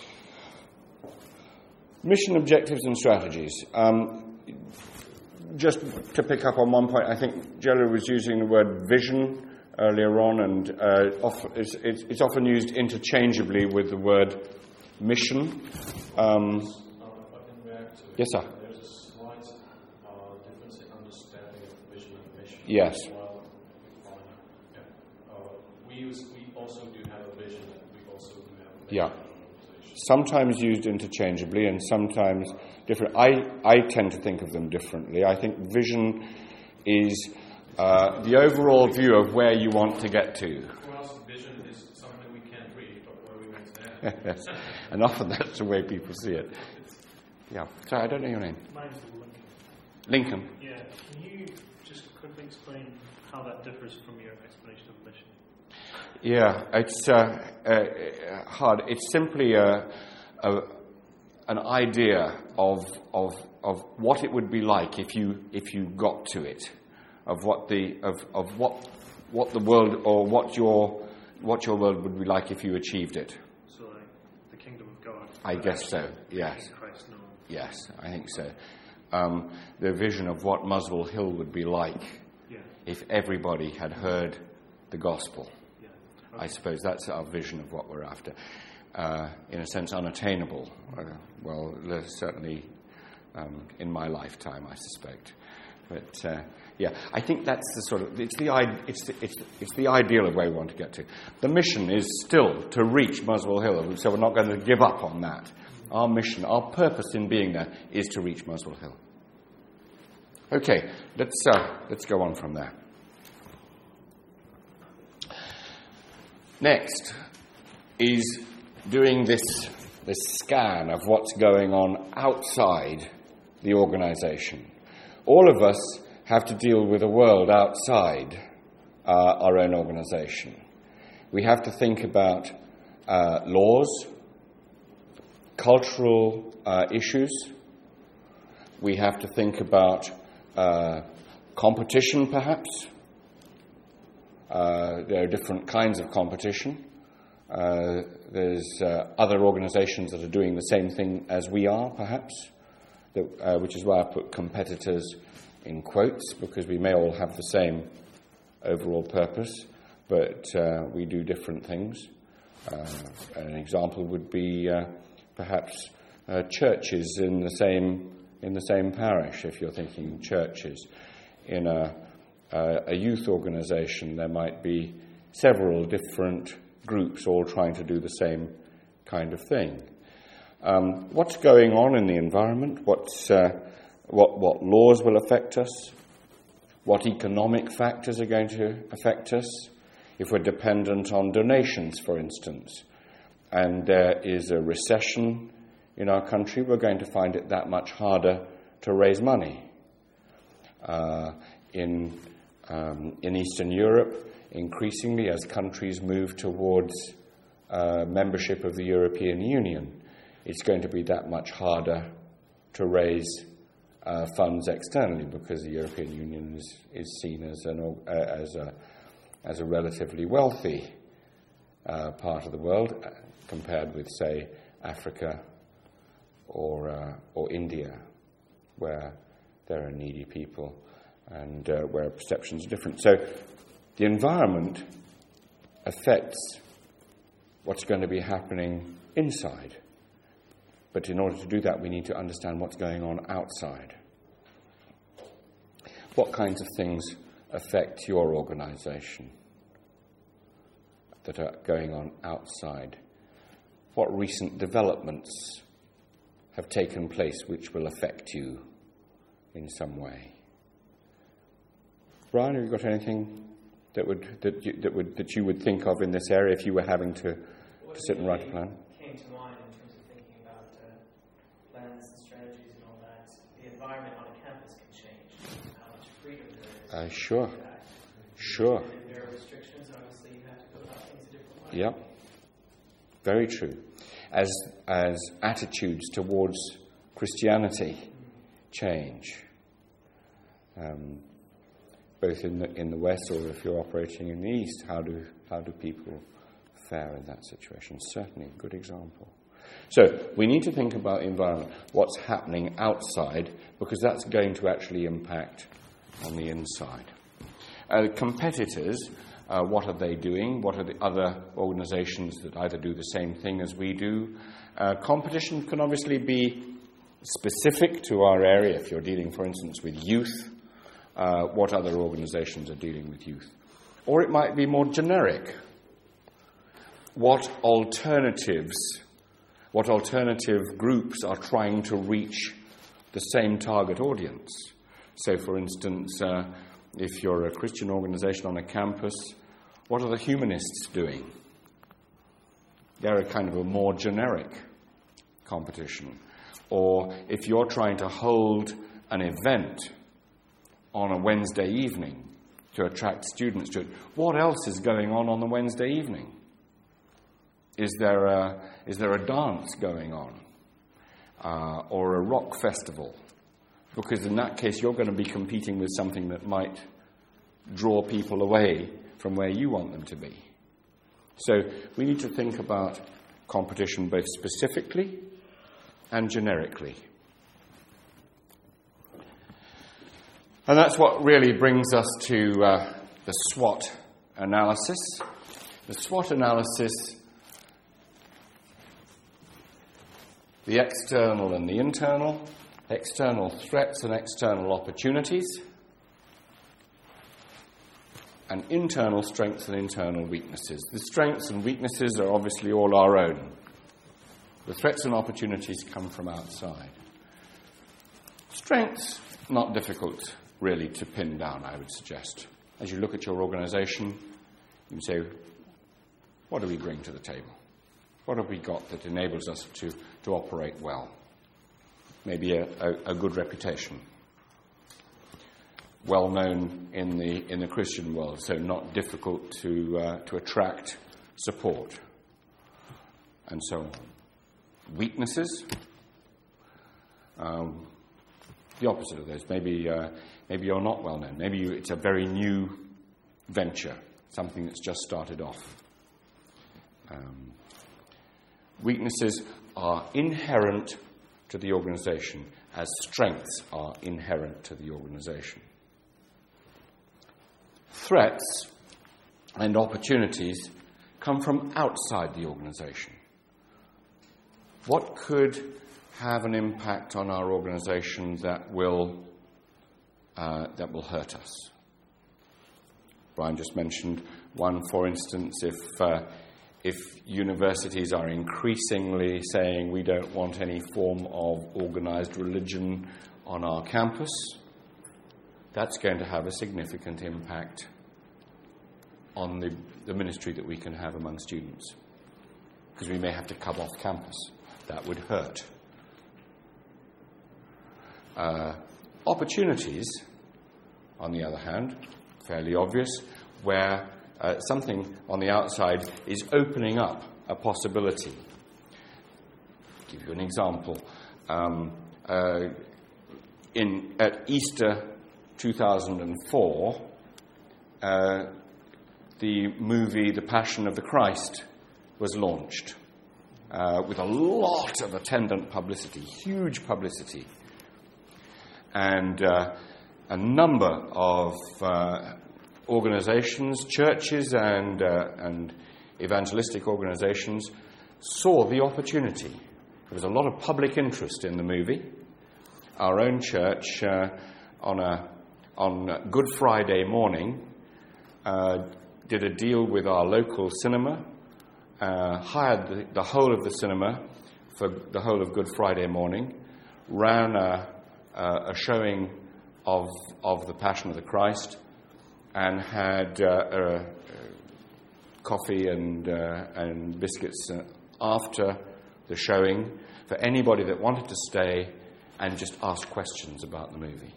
Mission objectives and strategies. Um, just to pick up on one point, I think Jello was using the word vision earlier on, and uh, off, it's, it's, it's often used interchangeably with the word mission. Um, yes, sir.
There's a slight uh, difference in understanding of vision and mission.
Yes.
Well, uh, yeah. uh, we use. We also do have a vision, and we also do have a mission.
Yeah. Sometimes used interchangeably and sometimes different. I, I tend to think of them differently. I think vision is uh, the overall view of where you want to get to.
Well, vision is something we can't read, but where we want to end.
And often that's the way people see it. Yeah. Sorry, I don't know your name.
Mine's Lincoln.
Lincoln.
Yeah. Can you just quickly explain how that differs from your explanation of mission?
Yeah, it's uh, uh, hard. It's simply a, a, an idea of, of of what it would be like if you if you got to it, of what the of, of what what the world or what your what your world would be like if you achieved it.
So, like the kingdom of God.
I guess so. Yes.
In Christ known.
Yes, I think so. Um, the vision of what Muswell Hill would be like
Yeah.
if everybody had heard the gospel.
Okay.
I suppose that's our vision of what we're after. Uh, in a sense, unattainable. Uh, well, certainly um, in my lifetime, I suspect. But uh, yeah, I think that's the sort of it's the it's the, it's it's the ideal of where we want to get to. The mission is still to reach Muswell Hill, so we're not going to give up on that. Our mission, our purpose in being there, is to reach Muswell Hill. Okay, let's uh, let's go on from there. Next is doing this, this scan of what's going on outside the organisation. All of us have to deal with a world outside uh, our own organisation. We have to think about uh, laws, cultural uh, issues. We have to think about uh, competition, perhaps. Uh, there are different kinds of competition. Uh, there's uh, other organizations that are doing the same thing as we are, perhaps, that, uh, which is why I put competitors in quotes, because we may all have the same overall purpose, but uh, we do different things. Uh, an example would be uh, perhaps uh, churches in the same in the same parish, if you're thinking churches. In a Uh, a youth organisation, there might be several different groups all trying to do the same kind of thing. Um, what's going on in the environment? What's, uh, what, what laws will affect us? What economic factors are going to affect us? If we're dependent on donations, for instance, and there is a recession in our country, we're going to find it that much harder to raise money. Uh, in Um, in Eastern Europe, increasingly as countries move towards uh, membership of the European Union, it's going to be that much harder to raise uh, funds externally, because the European Union is, is seen as, an, uh, as, a, as a relatively wealthy uh, part of the world uh, compared with, say, Africa or, uh, or India, where there are needy people and uh, where perceptions are different. So the environment affects what's going to be happening inside. But in order to do that, we need to understand what's going on outside. What kinds of things affect your organisation that are going on outside? What recent developments have taken place which will affect you in some way? Brian, have you got anything that would that you, that would that you would think of in this area if you were having to, to sit and write a plan?
Came to mind in terms of thinking about uh, plans and strategies and all that. The environment on a campus can change. How much freedom there is.
Uh, sure,
to act.
sure.
If there are restrictions, obviously you have to go about things a different way.
Yep, very true. As, as attitudes towards Christianity change, um, both in the, in the West or if you're operating in the East, how do, how do people fare in that situation? Certainly a good example. So we need to think about the environment, what's happening outside, because that's going to actually impact on the inside. Uh, competitors, uh, what are they doing? What are the other organizations that either do the same thing as we do? Uh, competition can obviously be specific to our area. If you're dealing, for instance, with youth, uh, what other organizations are dealing with youth? Or it might be more generic. What alternatives, what alternative groups are trying to reach the same target audience? So, for instance, uh, if you're a Christian organization on a campus, what are the humanists doing? They're a kind of a more generic competition. Or if you're trying to hold an event on a Wednesday evening to attract students to it, what else is going on on the Wednesday evening? Is there a, is there a dance going on? Uh, or a rock festival? Because in that case, you're going to be competing with something that might draw people away from where you want them to be. So we need to think about competition both specifically and generically. And that's what really brings us to uh, the SWOT analysis. The SWOT analysis, the external and the internal, external threats and external opportunities, and internal strengths and internal weaknesses. The strengths and weaknesses are obviously all our own. The threats and opportunities come from outside. Strengths, not difficult really to pin down, I would suggest. As you look at your organization, you can say, what do we bring to the table? What have we got that enables us to, to operate well? Maybe a, a, a good reputation. Well known in the in the Christian world, so not difficult to uh, to attract support, and so on. Weaknesses, um, the opposite of those. Maybe uh, maybe you're not well known. Maybe you, it's a very new venture, something that's just started off. Um, weaknesses are inherent to the organization, as strengths are inherent to the organization. Threats and opportunities come from outside the organization. What could have an impact on our organization that will uh, that will hurt us? Brian just mentioned one, for instance, if uh, if universities are increasingly saying we don't want any form of organized religion on our campus, that's going to have a significant impact on the, the ministry that we can have among students, because we may have to come off campus. That would hurt. Uh, opportunities, on the other hand, fairly obvious, where uh, something on the outside is opening up a possibility. I'll give you an example. Um, uh, in at Easter two thousand four, uh, the movie The Passion of the Christ was launched uh, with a lot of attendant publicity, huge publicity. And uh, a number of uh, organizations, churches and, uh, and evangelistic organizations saw the opportunity. There was a lot of public interest in the movie. Our own church, uh, on, a, on Good Friday morning, uh, did a deal with our local cinema, uh, hired the, the whole of the cinema for the whole of Good Friday morning, ran a, a showing of of the Passion of the Christ, and had uh, uh, coffee and uh, and biscuits after the showing for anybody that wanted to stay and just ask questions about the movie.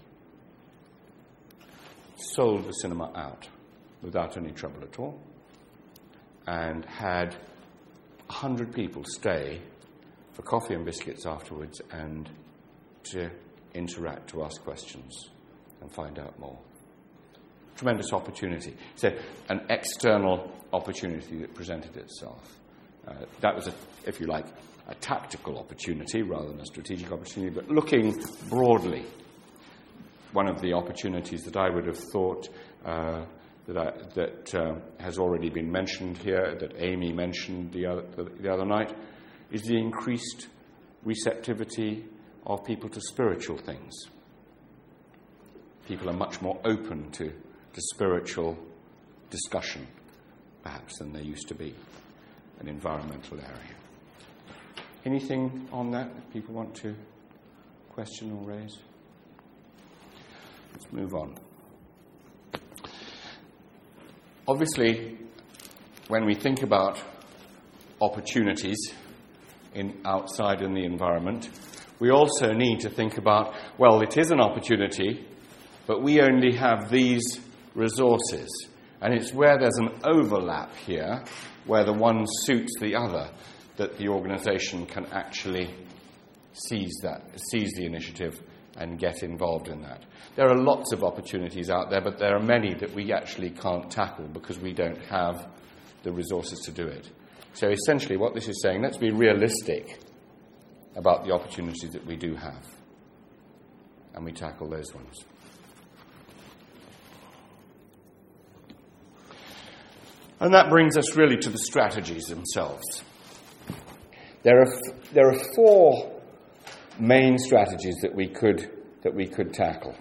Sold the cinema out without any trouble at all, and had one hundred people stay for coffee and biscuits afterwards and to interact, to ask questions and find out more. Tremendous opportunity. So an external opportunity that presented itself. Uh, that was, a, if you like, a tactical opportunity rather than a strategic opportunity, but looking broadly, one of the opportunities that I would have thought uh, that, I, that uh, has already been mentioned here, that Amy mentioned the other, the, the other night, is the increased receptivity of people to spiritual things. People are much more open to, to spiritual discussion, perhaps, than they used to be, an environmental area. Anything on that that people want to question or raise? Let's move on. Obviously, when we think about opportunities in outside in the environment, we also need to think about, well, it is an opportunity, but we only have these resources. And it's where there's an overlap here, where the one suits the other, that the organisation can actually seize that, seize the initiative and get involved in that. There are lots of opportunities out there, but there are many that we actually can't tackle because we don't have the resources to do it. So essentially what this is saying, let's be realistic about the opportunities that we do have, and we tackle those ones. And that brings us really to the strategies themselves. There are f- there are four main strategies that we could that we could tackle.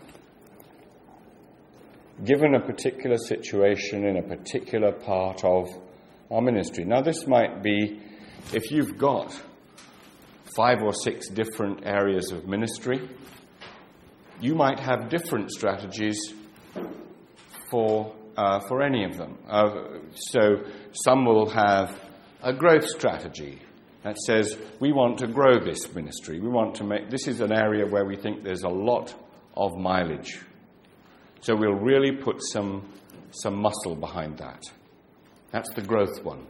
Given a particular situation in a particular part of our ministry. Now, this might be, if you've got five or six different areas of ministry, you might have different strategies for uh, for any of them. Uh, so some will have a growth strategy that says, we want to grow this ministry. We want to make, this is an area where we think there's a lot of mileage. So we'll really put some some muscle behind that. That's the growth one.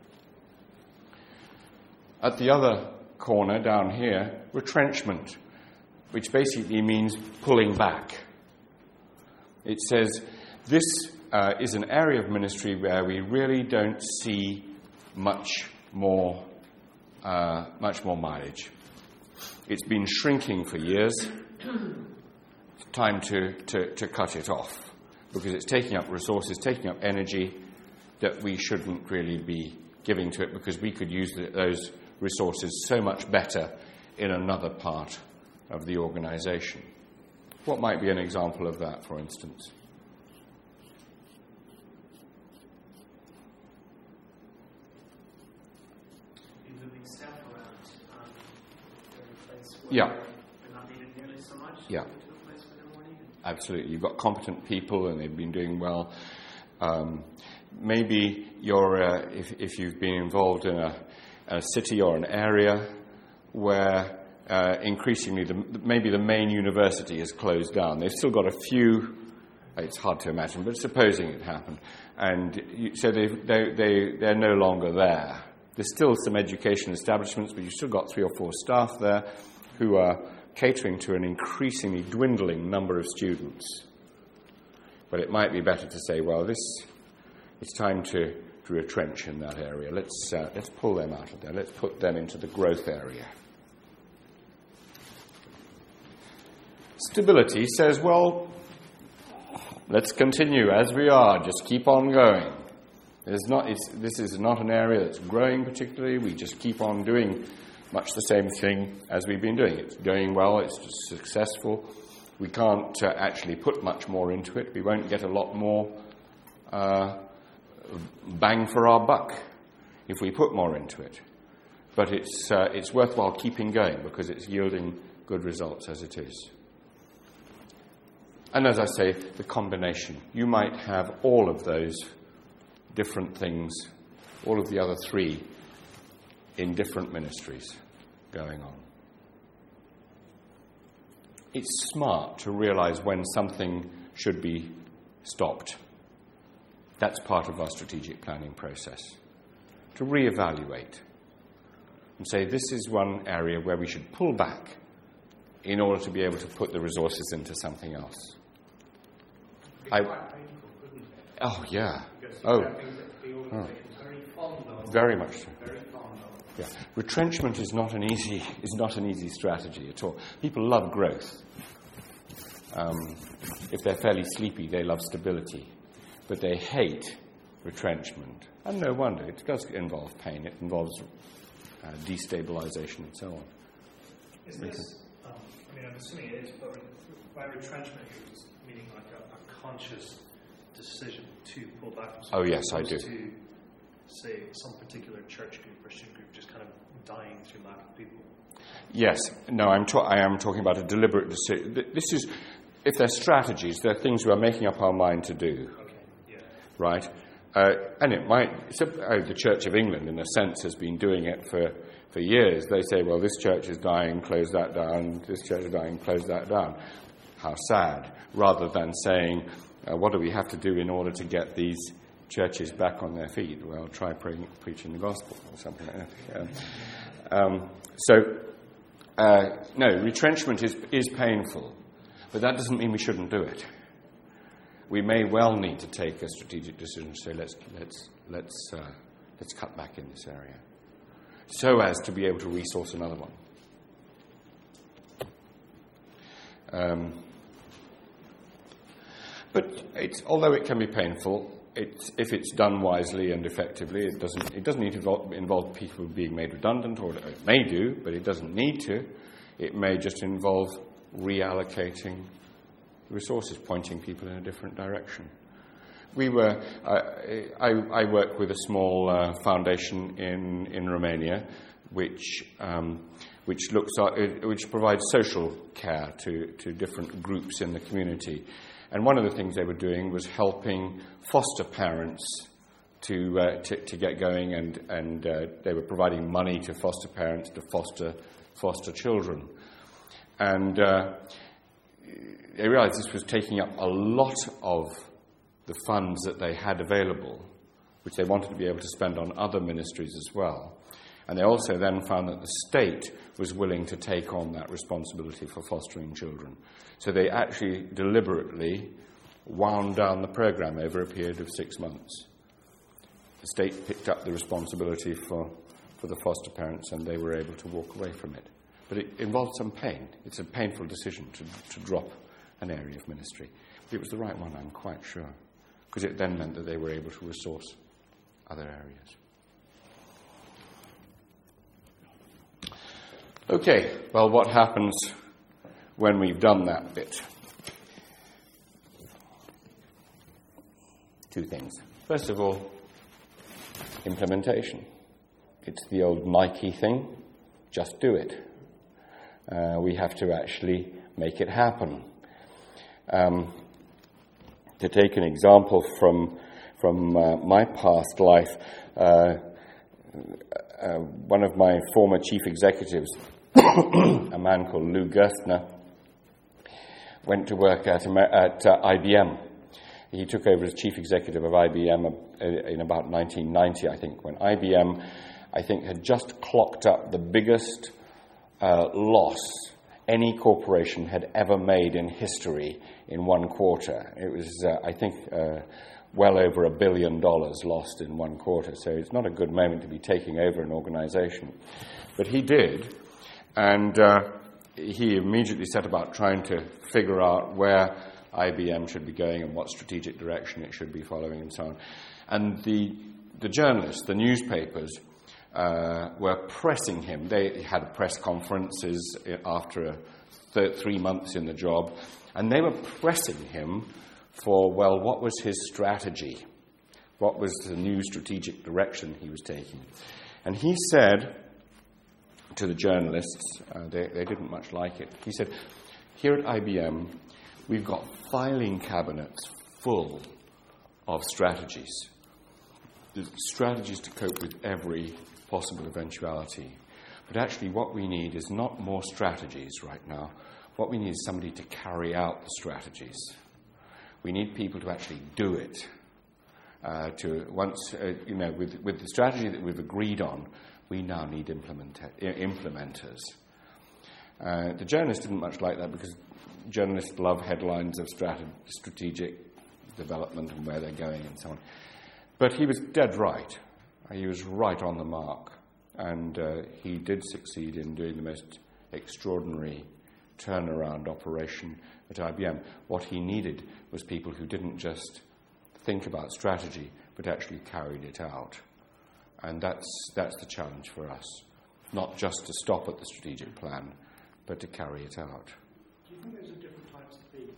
At the other corner down here, retrenchment, which basically means pulling back. It says, this uh, is an area of ministry where we really don't see much more, uh, much more mileage. It's been shrinking for years. It's time to, to, to cut it off because it's taking up resources, taking up energy that we shouldn't really be giving to it because we could use the, those resources so much better in another part of the organisation. What might be an example of that, for instance?
You're moving staff around um, every place where
yeah.
they're not needed nearly so much
yeah.
to a place where they're more needed.
Absolutely. You've got competent people and they've been doing well. Um, maybe you're, uh, if, if you've been involved in a, a city or an area where uh, increasingly the, maybe the main university is closed down. They've still got a few, it's hard to imagine, but supposing it happened. And you, so they, they, they, they're no longer there. There's still some education establishments, but you've still got three or four staff there who are catering to an increasingly dwindling number of students. But it might be better to say, well, this it's time to, to retrench in that area. Let's uh, let's pull them out of there. Let's put them into the growth area. Stability says, well, let's continue as we are. Just keep on going. There's not. It's, this is not an area that's growing particularly. We just keep on doing much the same thing as we've been doing. It's going well. It's successful. We can't uh, actually put much more into it. We won't get a lot more uh, bang for our buck if we put more into it. But it's uh, it's worthwhile keeping going because it's yielding good results as it is. And as I say, the combination. You might have all of those different things, all of the other three, in different ministries going on. It's smart to realize when something should be stopped. That's part of our strategic planning process. To reevaluate. and say this is one area where we should pull back in order to be able to put the resources into something else. I, oh, yeah. Oh, oh. Very much so. Yeah. Retrenchment is not an easy is not an easy strategy at all. People love growth. Um, if they're fairly sleepy, they love stability, but they hate retrenchment. And no wonder. It does involve pain. It involves uh, destabilization and so on.
Is this? Um, I mean, I'm assuming it is, but by retrenchment, it's meaning like a, a conscious decision to pull back from something.
Oh yes, I do.
To say some particular church group or student group just kind of dying through lack of people.
Yes. No, I'm ta- I am talking about a deliberate decision. This is, if they're strategies, they're things we are making up our mind to do.
Okay. Yeah.
Right? Uh, and it might, so, oh, the Church of England, in a sense, has been doing it for, for years. They say, well, this church is dying, close that down. This church is dying, close that down. How sad. Rather than saying, uh, what do we have to do in order to get these churches back on their feet? Well, try pre- preaching the gospel or something like that. Yeah. Um, so, uh, no, retrenchment is, is painful, but that doesn't mean we shouldn't do it. We may well need to take a strategic decision to say, let's let's let's uh, let's cut back in this area, so as to be able to resource another one. Um, but it's, although it can be painful, it's, if it's done wisely and effectively, it doesn't it doesn't need to involve, involve people being made redundant, or it may do, but it doesn't need to. It may just involve reallocating resources, pointing people in a different direction. We were, uh, I, I work with a small uh, foundation in, in Romania, which um, which looks at, which provides social care to, to different groups in the community. And one of the things they were doing was helping foster parents to uh, to, to get going, and and uh, they were providing money to foster parents to foster foster children, and. Uh, They realised this was taking up a lot of the funds that they had available, which they wanted to be able to spend on other ministries as well. And they also then found that the state was willing to take on that responsibility for fostering children. So they actually deliberately wound down the program over a period of six months. The state picked up the responsibility for, for the foster parents, and they were able to walk away from it. But it involved some pain. It's a painful decision to, to drop an area of ministry. But it was the right one, I'm quite sure, because it then meant that they were able to resource other areas. Okay, well, what happens when we've done that bit? Two things. First of all, implementation. It's the old Nike thing, just do it. Uh, we have to actually make it happen. Um, to take an example from from uh, my past life, uh, uh, one of my former chief executives, a man called Lou Gerstner, went to work at, at uh, I B M. He took over as chief executive of I B M in about nineteen ninety, I think, when I B M, I think, had just clocked up the biggest uh, loss any corporation had ever made in history in one quarter. It was, uh, I think, uh, well over a billion dollars lost in one quarter. So it's not a good moment to be taking over an organization. But he did, and uh, he immediately set about trying to figure out where I B M should be going and what strategic direction it should be following and so on. And the the journalists, the newspapers, uh, were pressing him. They had press conferences after a th- three months in the job, and they were pressing him for, well, what was his strategy? What was the new strategic direction he was taking? And he said to the journalists, uh, they, they didn't much like it, he said, here at I B M, we've got filing cabinets full of strategies. The strategies to cope with every possible eventuality. But actually what we need is not more strategies right now. What we need is somebody to carry out the strategies. We need people to actually do it. Uh, to once, uh, you know, with, with the strategy that we've agreed on, we now need implementa- implementers. Uh, the journalists didn't much like that because journalists love headlines of strat- strategic development and where they're going and so on. But he was dead right. He was right on the mark. And uh, he did succeed in doing the most extraordinary turnaround operation at I B M. What he needed was people who didn't just think about strategy, but actually carried it out. And that's that's the challenge for us. Not just to stop at the strategic plan, but to carry it out.
Do you think those are different types of people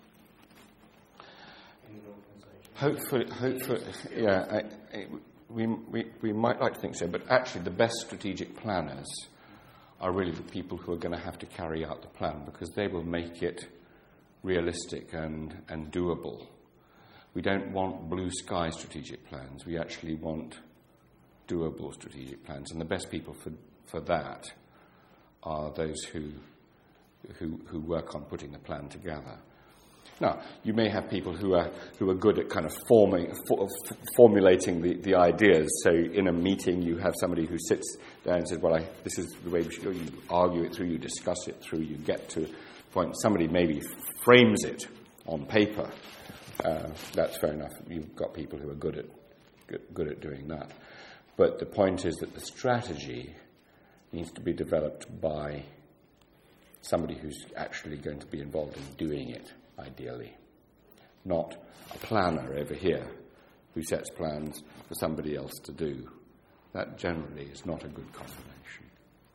in an organisation?
Hopefully, hopefully, yeah, I, I, we, we, we might like to think so, but actually the best strategic planners are really the people who are going to have to carry out the plan, because they will make it realistic and, and doable. We don't want blue sky strategic plans. We actually want doable strategic plans. And the best people for, for that are those who, who, who work on putting the plan together. Now, you may have people who are, who are good at kind of forming, for, formulating the, the ideas. So in a meeting, you have somebody who sits there and says, well, I, this is the way we should go. You argue it through, you discuss it through, you get to a point. Somebody maybe frames it on paper. Uh, that's fair enough. You've got people who are good at good, good at doing that. But the point is that the strategy needs to be developed by somebody who's actually going to be involved in doing it, ideally. Not a planner over here who sets plans for somebody else to do. That generally is not a good combination.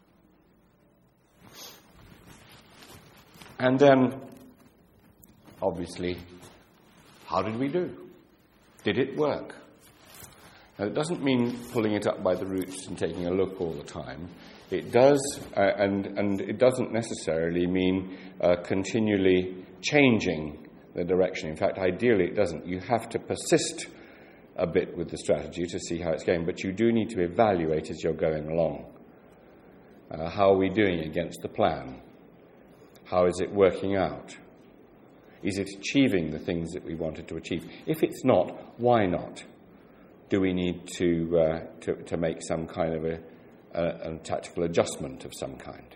And then, obviously, how did we do? Did it work? Now, it doesn't mean pulling it up by the roots and taking a look all the time. It does, uh, and, and it doesn't necessarily mean uh, continually changing the direction. In fact, ideally it doesn't. You have to persist a bit with the strategy to see how it's going, but you do need to evaluate as you're going along. Uh, how are we doing against the plan? How is it working out? Is it achieving the things that we wanted to achieve? If it's not, why not? Do we need to uh, to, to make some kind of a, a, a tactical adjustment of some kind?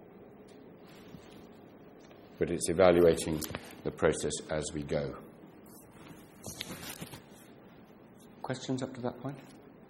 But it's evaluating the process as we go. Questions up to that point?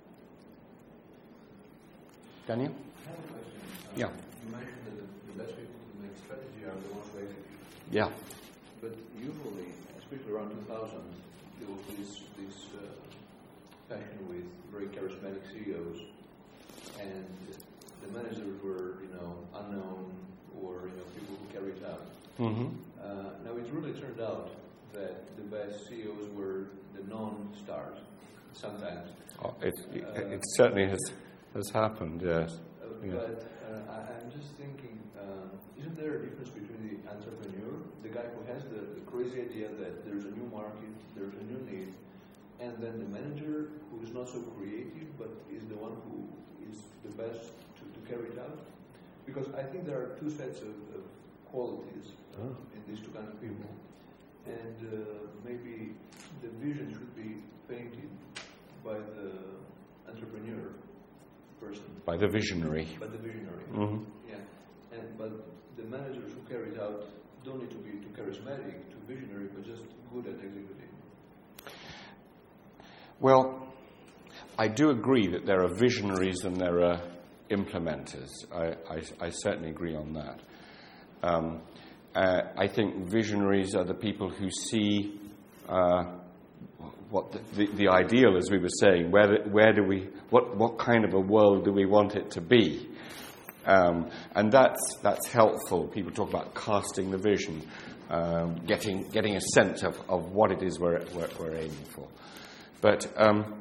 Daniel?
I have a question.
Yeah.
You mentioned that the, the best people to make strategy are the ones who execute.
Yeah.
But usually, especially around two thousand, there was this, this uh, passion with very charismatic C E Os, and the managers were, you know, unknown, or you know, people who carried it out.
Mm-hmm.
Uh, now it really turned out that the best C E Os were the non-stars. Sometimes.
Oh, it, it,
uh,
it certainly has has happened. Yes.
Uh,
Yeah.
But uh, I, I'm just thinking, um, isn't there a difference between the entrepreneur, the guy who has the, the crazy idea that there's a new market, there's a new need, and then the manager who is not so creative but is the one who is the best to, to carry it out? Because I think there are two sets of, of qualities uh,
Oh.
in these two kinds of people. And uh, maybe the vision should be painted by the entrepreneur person.
By the visionary.
By the visionary.
Mm-hmm.
Yeah. And but the managers who carry it out don't need to be too charismatic, too visionary, but just good at executing.
Well, I do agree that there are visionaries and there are implementers. I, I, I certainly agree on that. Um, uh, I think visionaries are the people who see uh, what the, the, the ideal, as we were saying. Where, where do we? What, what kind of a world do we want it to be? Um, and that's that's helpful. People talk about casting the vision, um, getting getting a sense of, of what it is we're we're, we're aiming for. But um,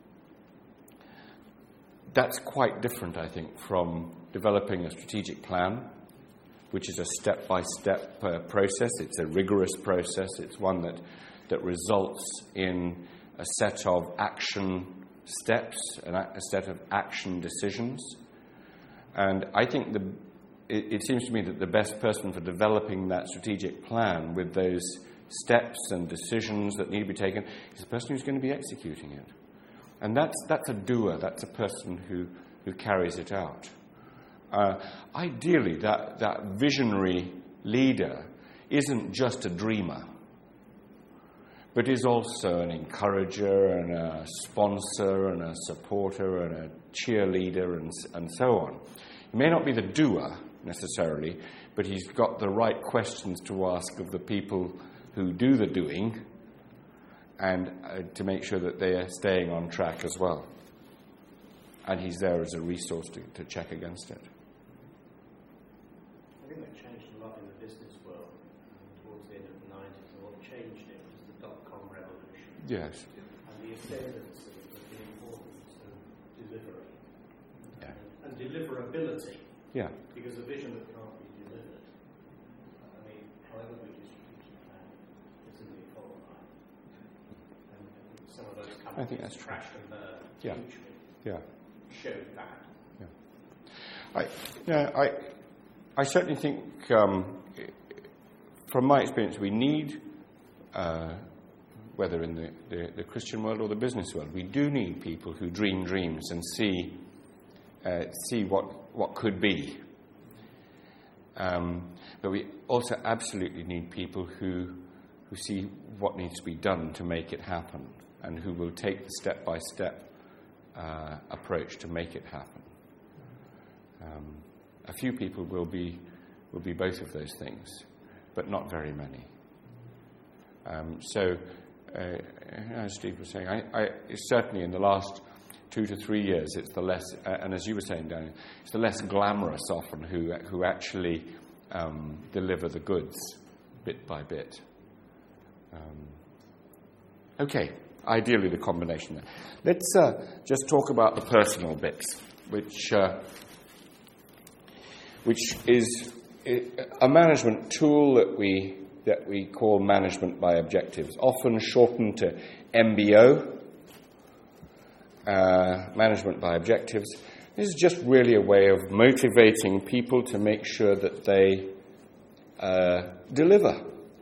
that's quite different, I think, from developing a strategic plan, which is a step-by-step uh, process. It's a rigorous process. It's one that, that results in a set of action steps, and a set of action decisions. And I think the, it, it seems to me that the best person for developing that strategic plan with those steps and decisions that need to be taken. He's the person who's going to be executing it. And that's, that's a doer. That's a person who, who carries it out. Uh, ideally, that, that visionary leader isn't just a dreamer, but is also an encourager and a sponsor and a supporter and a cheerleader and, and so on. He may not be the doer necessarily, but he's got the right questions to ask of the people who do the doing, and uh, to make sure that they are staying on track as well. And he's there as a resource to, to check against it.
I think that changed a lot in the business world um, towards the end of the nineties, and what changed it was the dot-com revolution.
Yes.
And the ascendancy of the importance of delivery.
Yeah.
And deliverability.
Yeah.
Because a vision that can't be delivered, I mean, however big your strategic plan, it's going to be followed by. And I think some of those companies
I think that's true.
crashed and burned
Yeah.
hugely.
Yeah.
Showed that.
Yeah. I, yeah, I, I certainly think, um, from my experience, we need, uh, whether in the, the, the Christian world or the business world, we do need people who dream dreams and see, uh, see what, what could be. Um, but we also absolutely need people who, who see what needs to be done to make it happen, and who will take the step-by-step uh, approach to make it happen. Um, a few people will be will be both of those things, but not very many. Um, so, uh, as Steve was saying, I, I, certainly in the last two to three years, it's the less, uh, and as you were saying, Daniel, it's the less glamorous often who who actually um, deliver the goods bit by bit. Um, okay, ideally the combination there. Let's uh, just talk about the personal bits, which uh, which is a management tool that we that we call management by objectives, often shortened to M B O. Uh, management by objectives. This is just really a way of motivating people to make sure that they uh, deliver.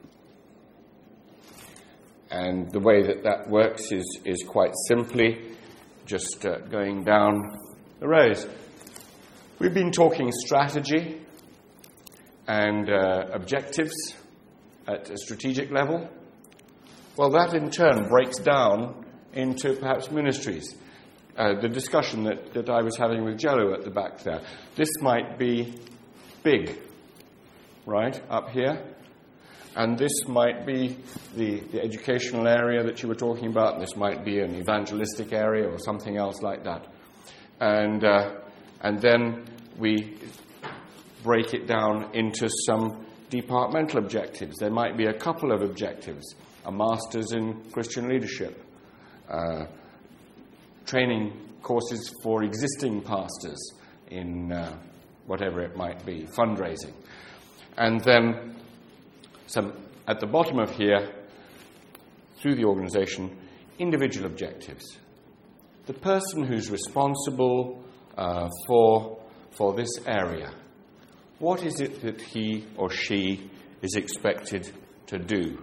And the way that that works is, is quite simply just uh, going down the rows. We've been talking strategy and uh, objectives at a strategic level. Well, that in turn breaks down into perhaps ministries. Uh, the discussion that, that I was having with Jello at the back there. This might be big, right, up here. And this might be the, the educational area that you were talking about. This might be an evangelistic area or something else like that. And, uh, and then we break it down into some departmental objectives. There might be a couple of objectives. A master's in Christian leadership. Uh, training courses for existing pastors in uh, whatever it might be, fundraising. And then some at the bottom of here, through the organization, individual objectives. The person who's responsible uh, for, for this area, what is it that he or she is expected to do?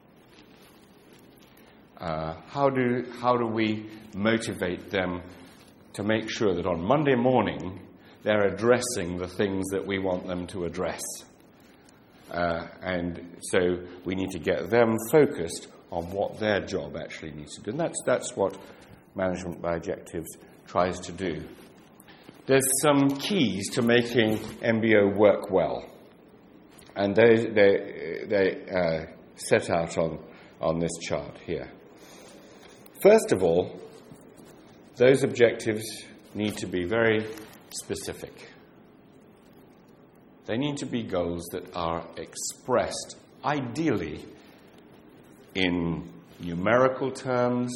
Uh, how do how do we motivate them to make sure that on Monday morning they're addressing the things that we want them to address? Uh, and so we need to get them focused on what their job actually needs to do. And that's that's what management by objectives tries to do. There's some keys to making M B O work well, and they they they uh, set out on on this chart here. First of all, those objectives need to be very specific. They need to be goals that are expressed, ideally, in numerical terms.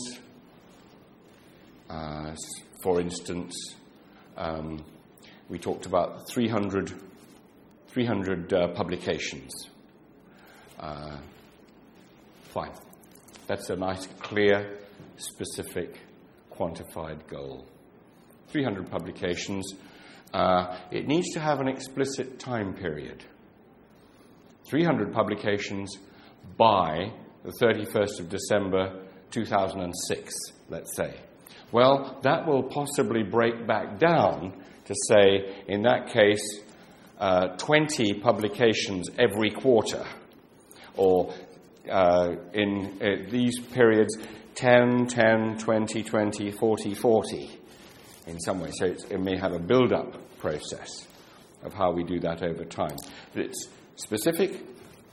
Uh, for instance, um, we talked about three hundred, three hundred uh, publications. Uh, fine. That's a nice, clear, specific, quantified goal. three hundred publications. Uh, it needs to have an explicit time period. three hundred publications by the thirty-first of December two thousand six, let's say. Well, that will possibly break back down to say, in that case, uh, twenty publications every quarter, or uh, in uh, these periods, ten, ten, twenty, twenty, forty, forty, in some way. So it's, it may have a build-up process of how we do that over time. But it's specific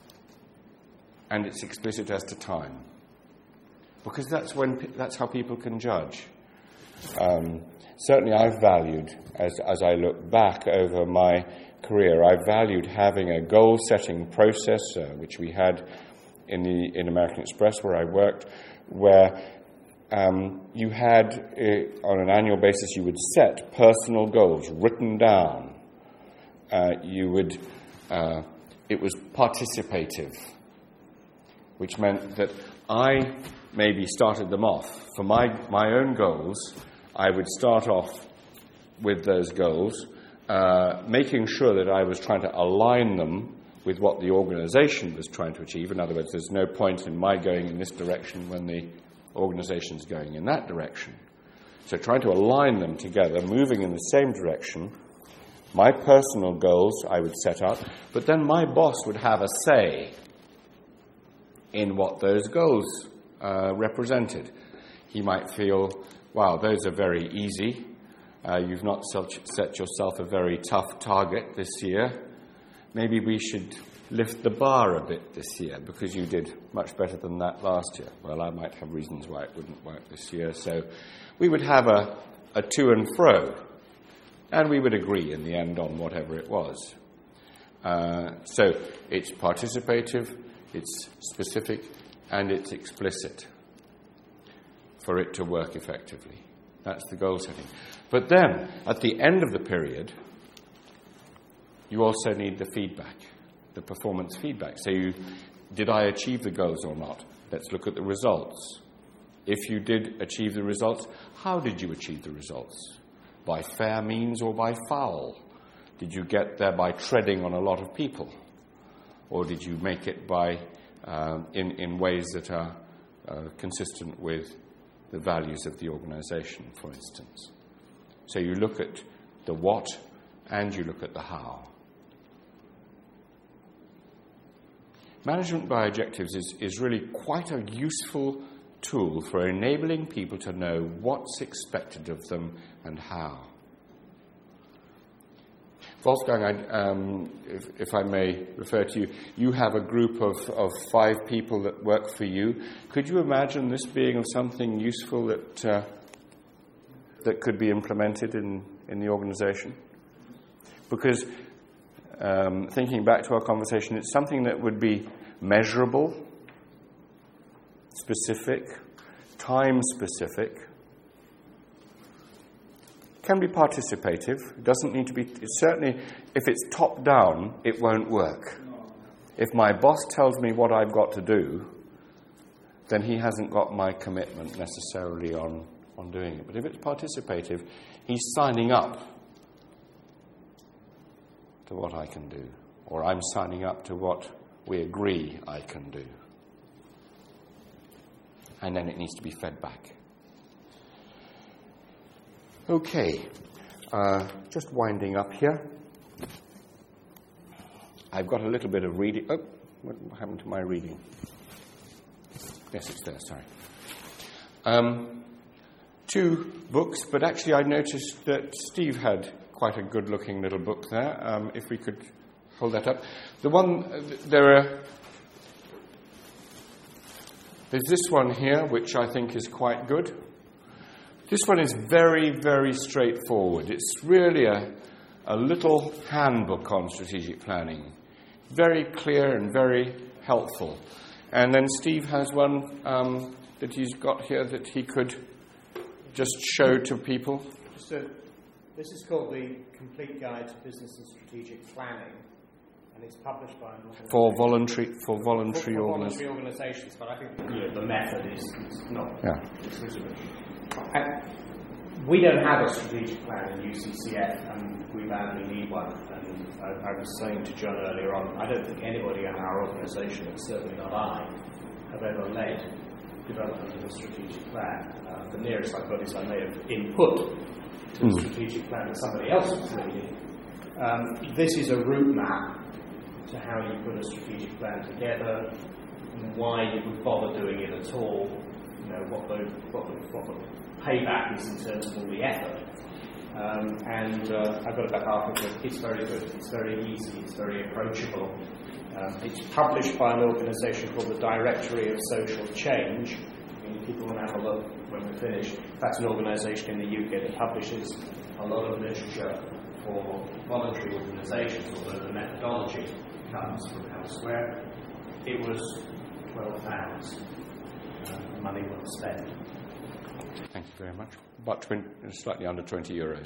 and it's explicit as to time, because that's when that's how people can judge. Um, certainly, I've valued, as as I look back over my career, I've valued having a goal-setting process, uh, which we had in the in American Express where I worked, where um, you had uh, on an annual basis you would set personal goals written down. Uh, you would uh, it was participative, which meant that I maybe started them off. For my, my own goals, I would start off with those goals, uh, making sure that I was trying to align them with what the organization was trying to achieve. In other words, there's no point in my going in this direction when the organization's going in that direction. So trying to align them together, moving in the same direction. My personal goals I would set up, but then my boss would have a say in what those goals uh, represented. He might feel, wow, those are very easy. Uh, you've not set yourself a very tough target this year. Maybe we should lift the bar a bit this year because you did much better than that last year. Well, I might have reasons why it wouldn't work this year. So we would have a, a to and fro, and we would agree in the end on whatever it was. Uh, so it's participative, it's specific, and it's explicit for it to work effectively. That's the goal setting. But then, at the end of the period, you also need the feedback, the performance feedback. So you, did I achieve the goals or not? Let's look at the results. If you did achieve the results, how did you achieve the results? By fair means or by foul? Did you get there by treading on a lot of people? Or did you make it by uh, in, in ways that are uh, consistent with the values of the organization, for instance? So you look at the what and you look at the how. Management by objectives is, is really quite a useful tool for enabling people to know what's expected of them and how. Wolfgang, I, um, if, if I may refer to you, you have a group of, of five people that work for you. Could you imagine this being something useful that uh, that could be implemented in, in the organization? Because um, thinking back to our conversation, it's something that would be measurable, specific, time-specific, can be participative. It doesn't need to be. It's certainly, if it's top-down, it won't work. If my boss tells me what I've got to do, then he hasn't got my commitment necessarily on, on doing it. But if it's participative, he's signing up to what I can do, or I'm signing up to what we agree I can do. And then it needs to be fed back. Okay, uh, just winding up here. I've got a little bit of reading. Oh, what happened to my reading? Yes, it's there, sorry. Um, two books, but actually I noticed that Steve had quite a good-looking little book there. Um, if we could hold that up. The one, there are... There's this one here, which I think is quite good. This one is very, very straightforward. It's really a, a little handbook on strategic planning. Very clear and very helpful. And then Steve has one um, that he's got here that he could just show to people.
So this is called the Complete Guide to Business and Strategic Planning. And it's published by an organization.
For voluntary, for voluntary,
for, for
organiz-
voluntary organizations, but I think you know, the method is, is not
yeah.
exclusive. And we don't have a strategic plan in U C C F, and we badly need one. And I, I was saying to John earlier on, I don't think anybody in our organisation, and certainly not I, have ever led development of a strategic plan. Uh, the nearest I've got is I may have input to
Mm.
a strategic plan that somebody else was leading. Um, this is a route map to how you put a strategic plan together, and why you would bother doing it at all, you know, what the, what the, what the payback is in terms of all the effort. Um, and uh, I've got about half of it. It's very good. It's very easy. It's very approachable. Um, it's published by an organisation called the Directory of Social Change. I mean, if people want to have a look when we're finished, that's an organisation in the U K that publishes a lot of literature for voluntary organisations, although the methodology comes from elsewhere. It was twelve pounds. Uh, money well spent.
Thank you very much. About twenty, slightly under twenty euros.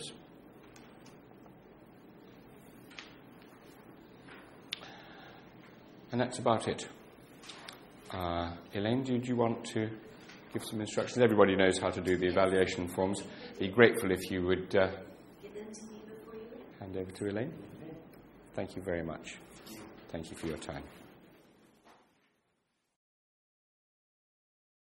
And that's about it. Uh, Elaine, did you want to give some instructions? Everybody knows how to do the evaluation forms. Be grateful if you would uh, hand over to Elaine. Thank you very much. Thank you for your time.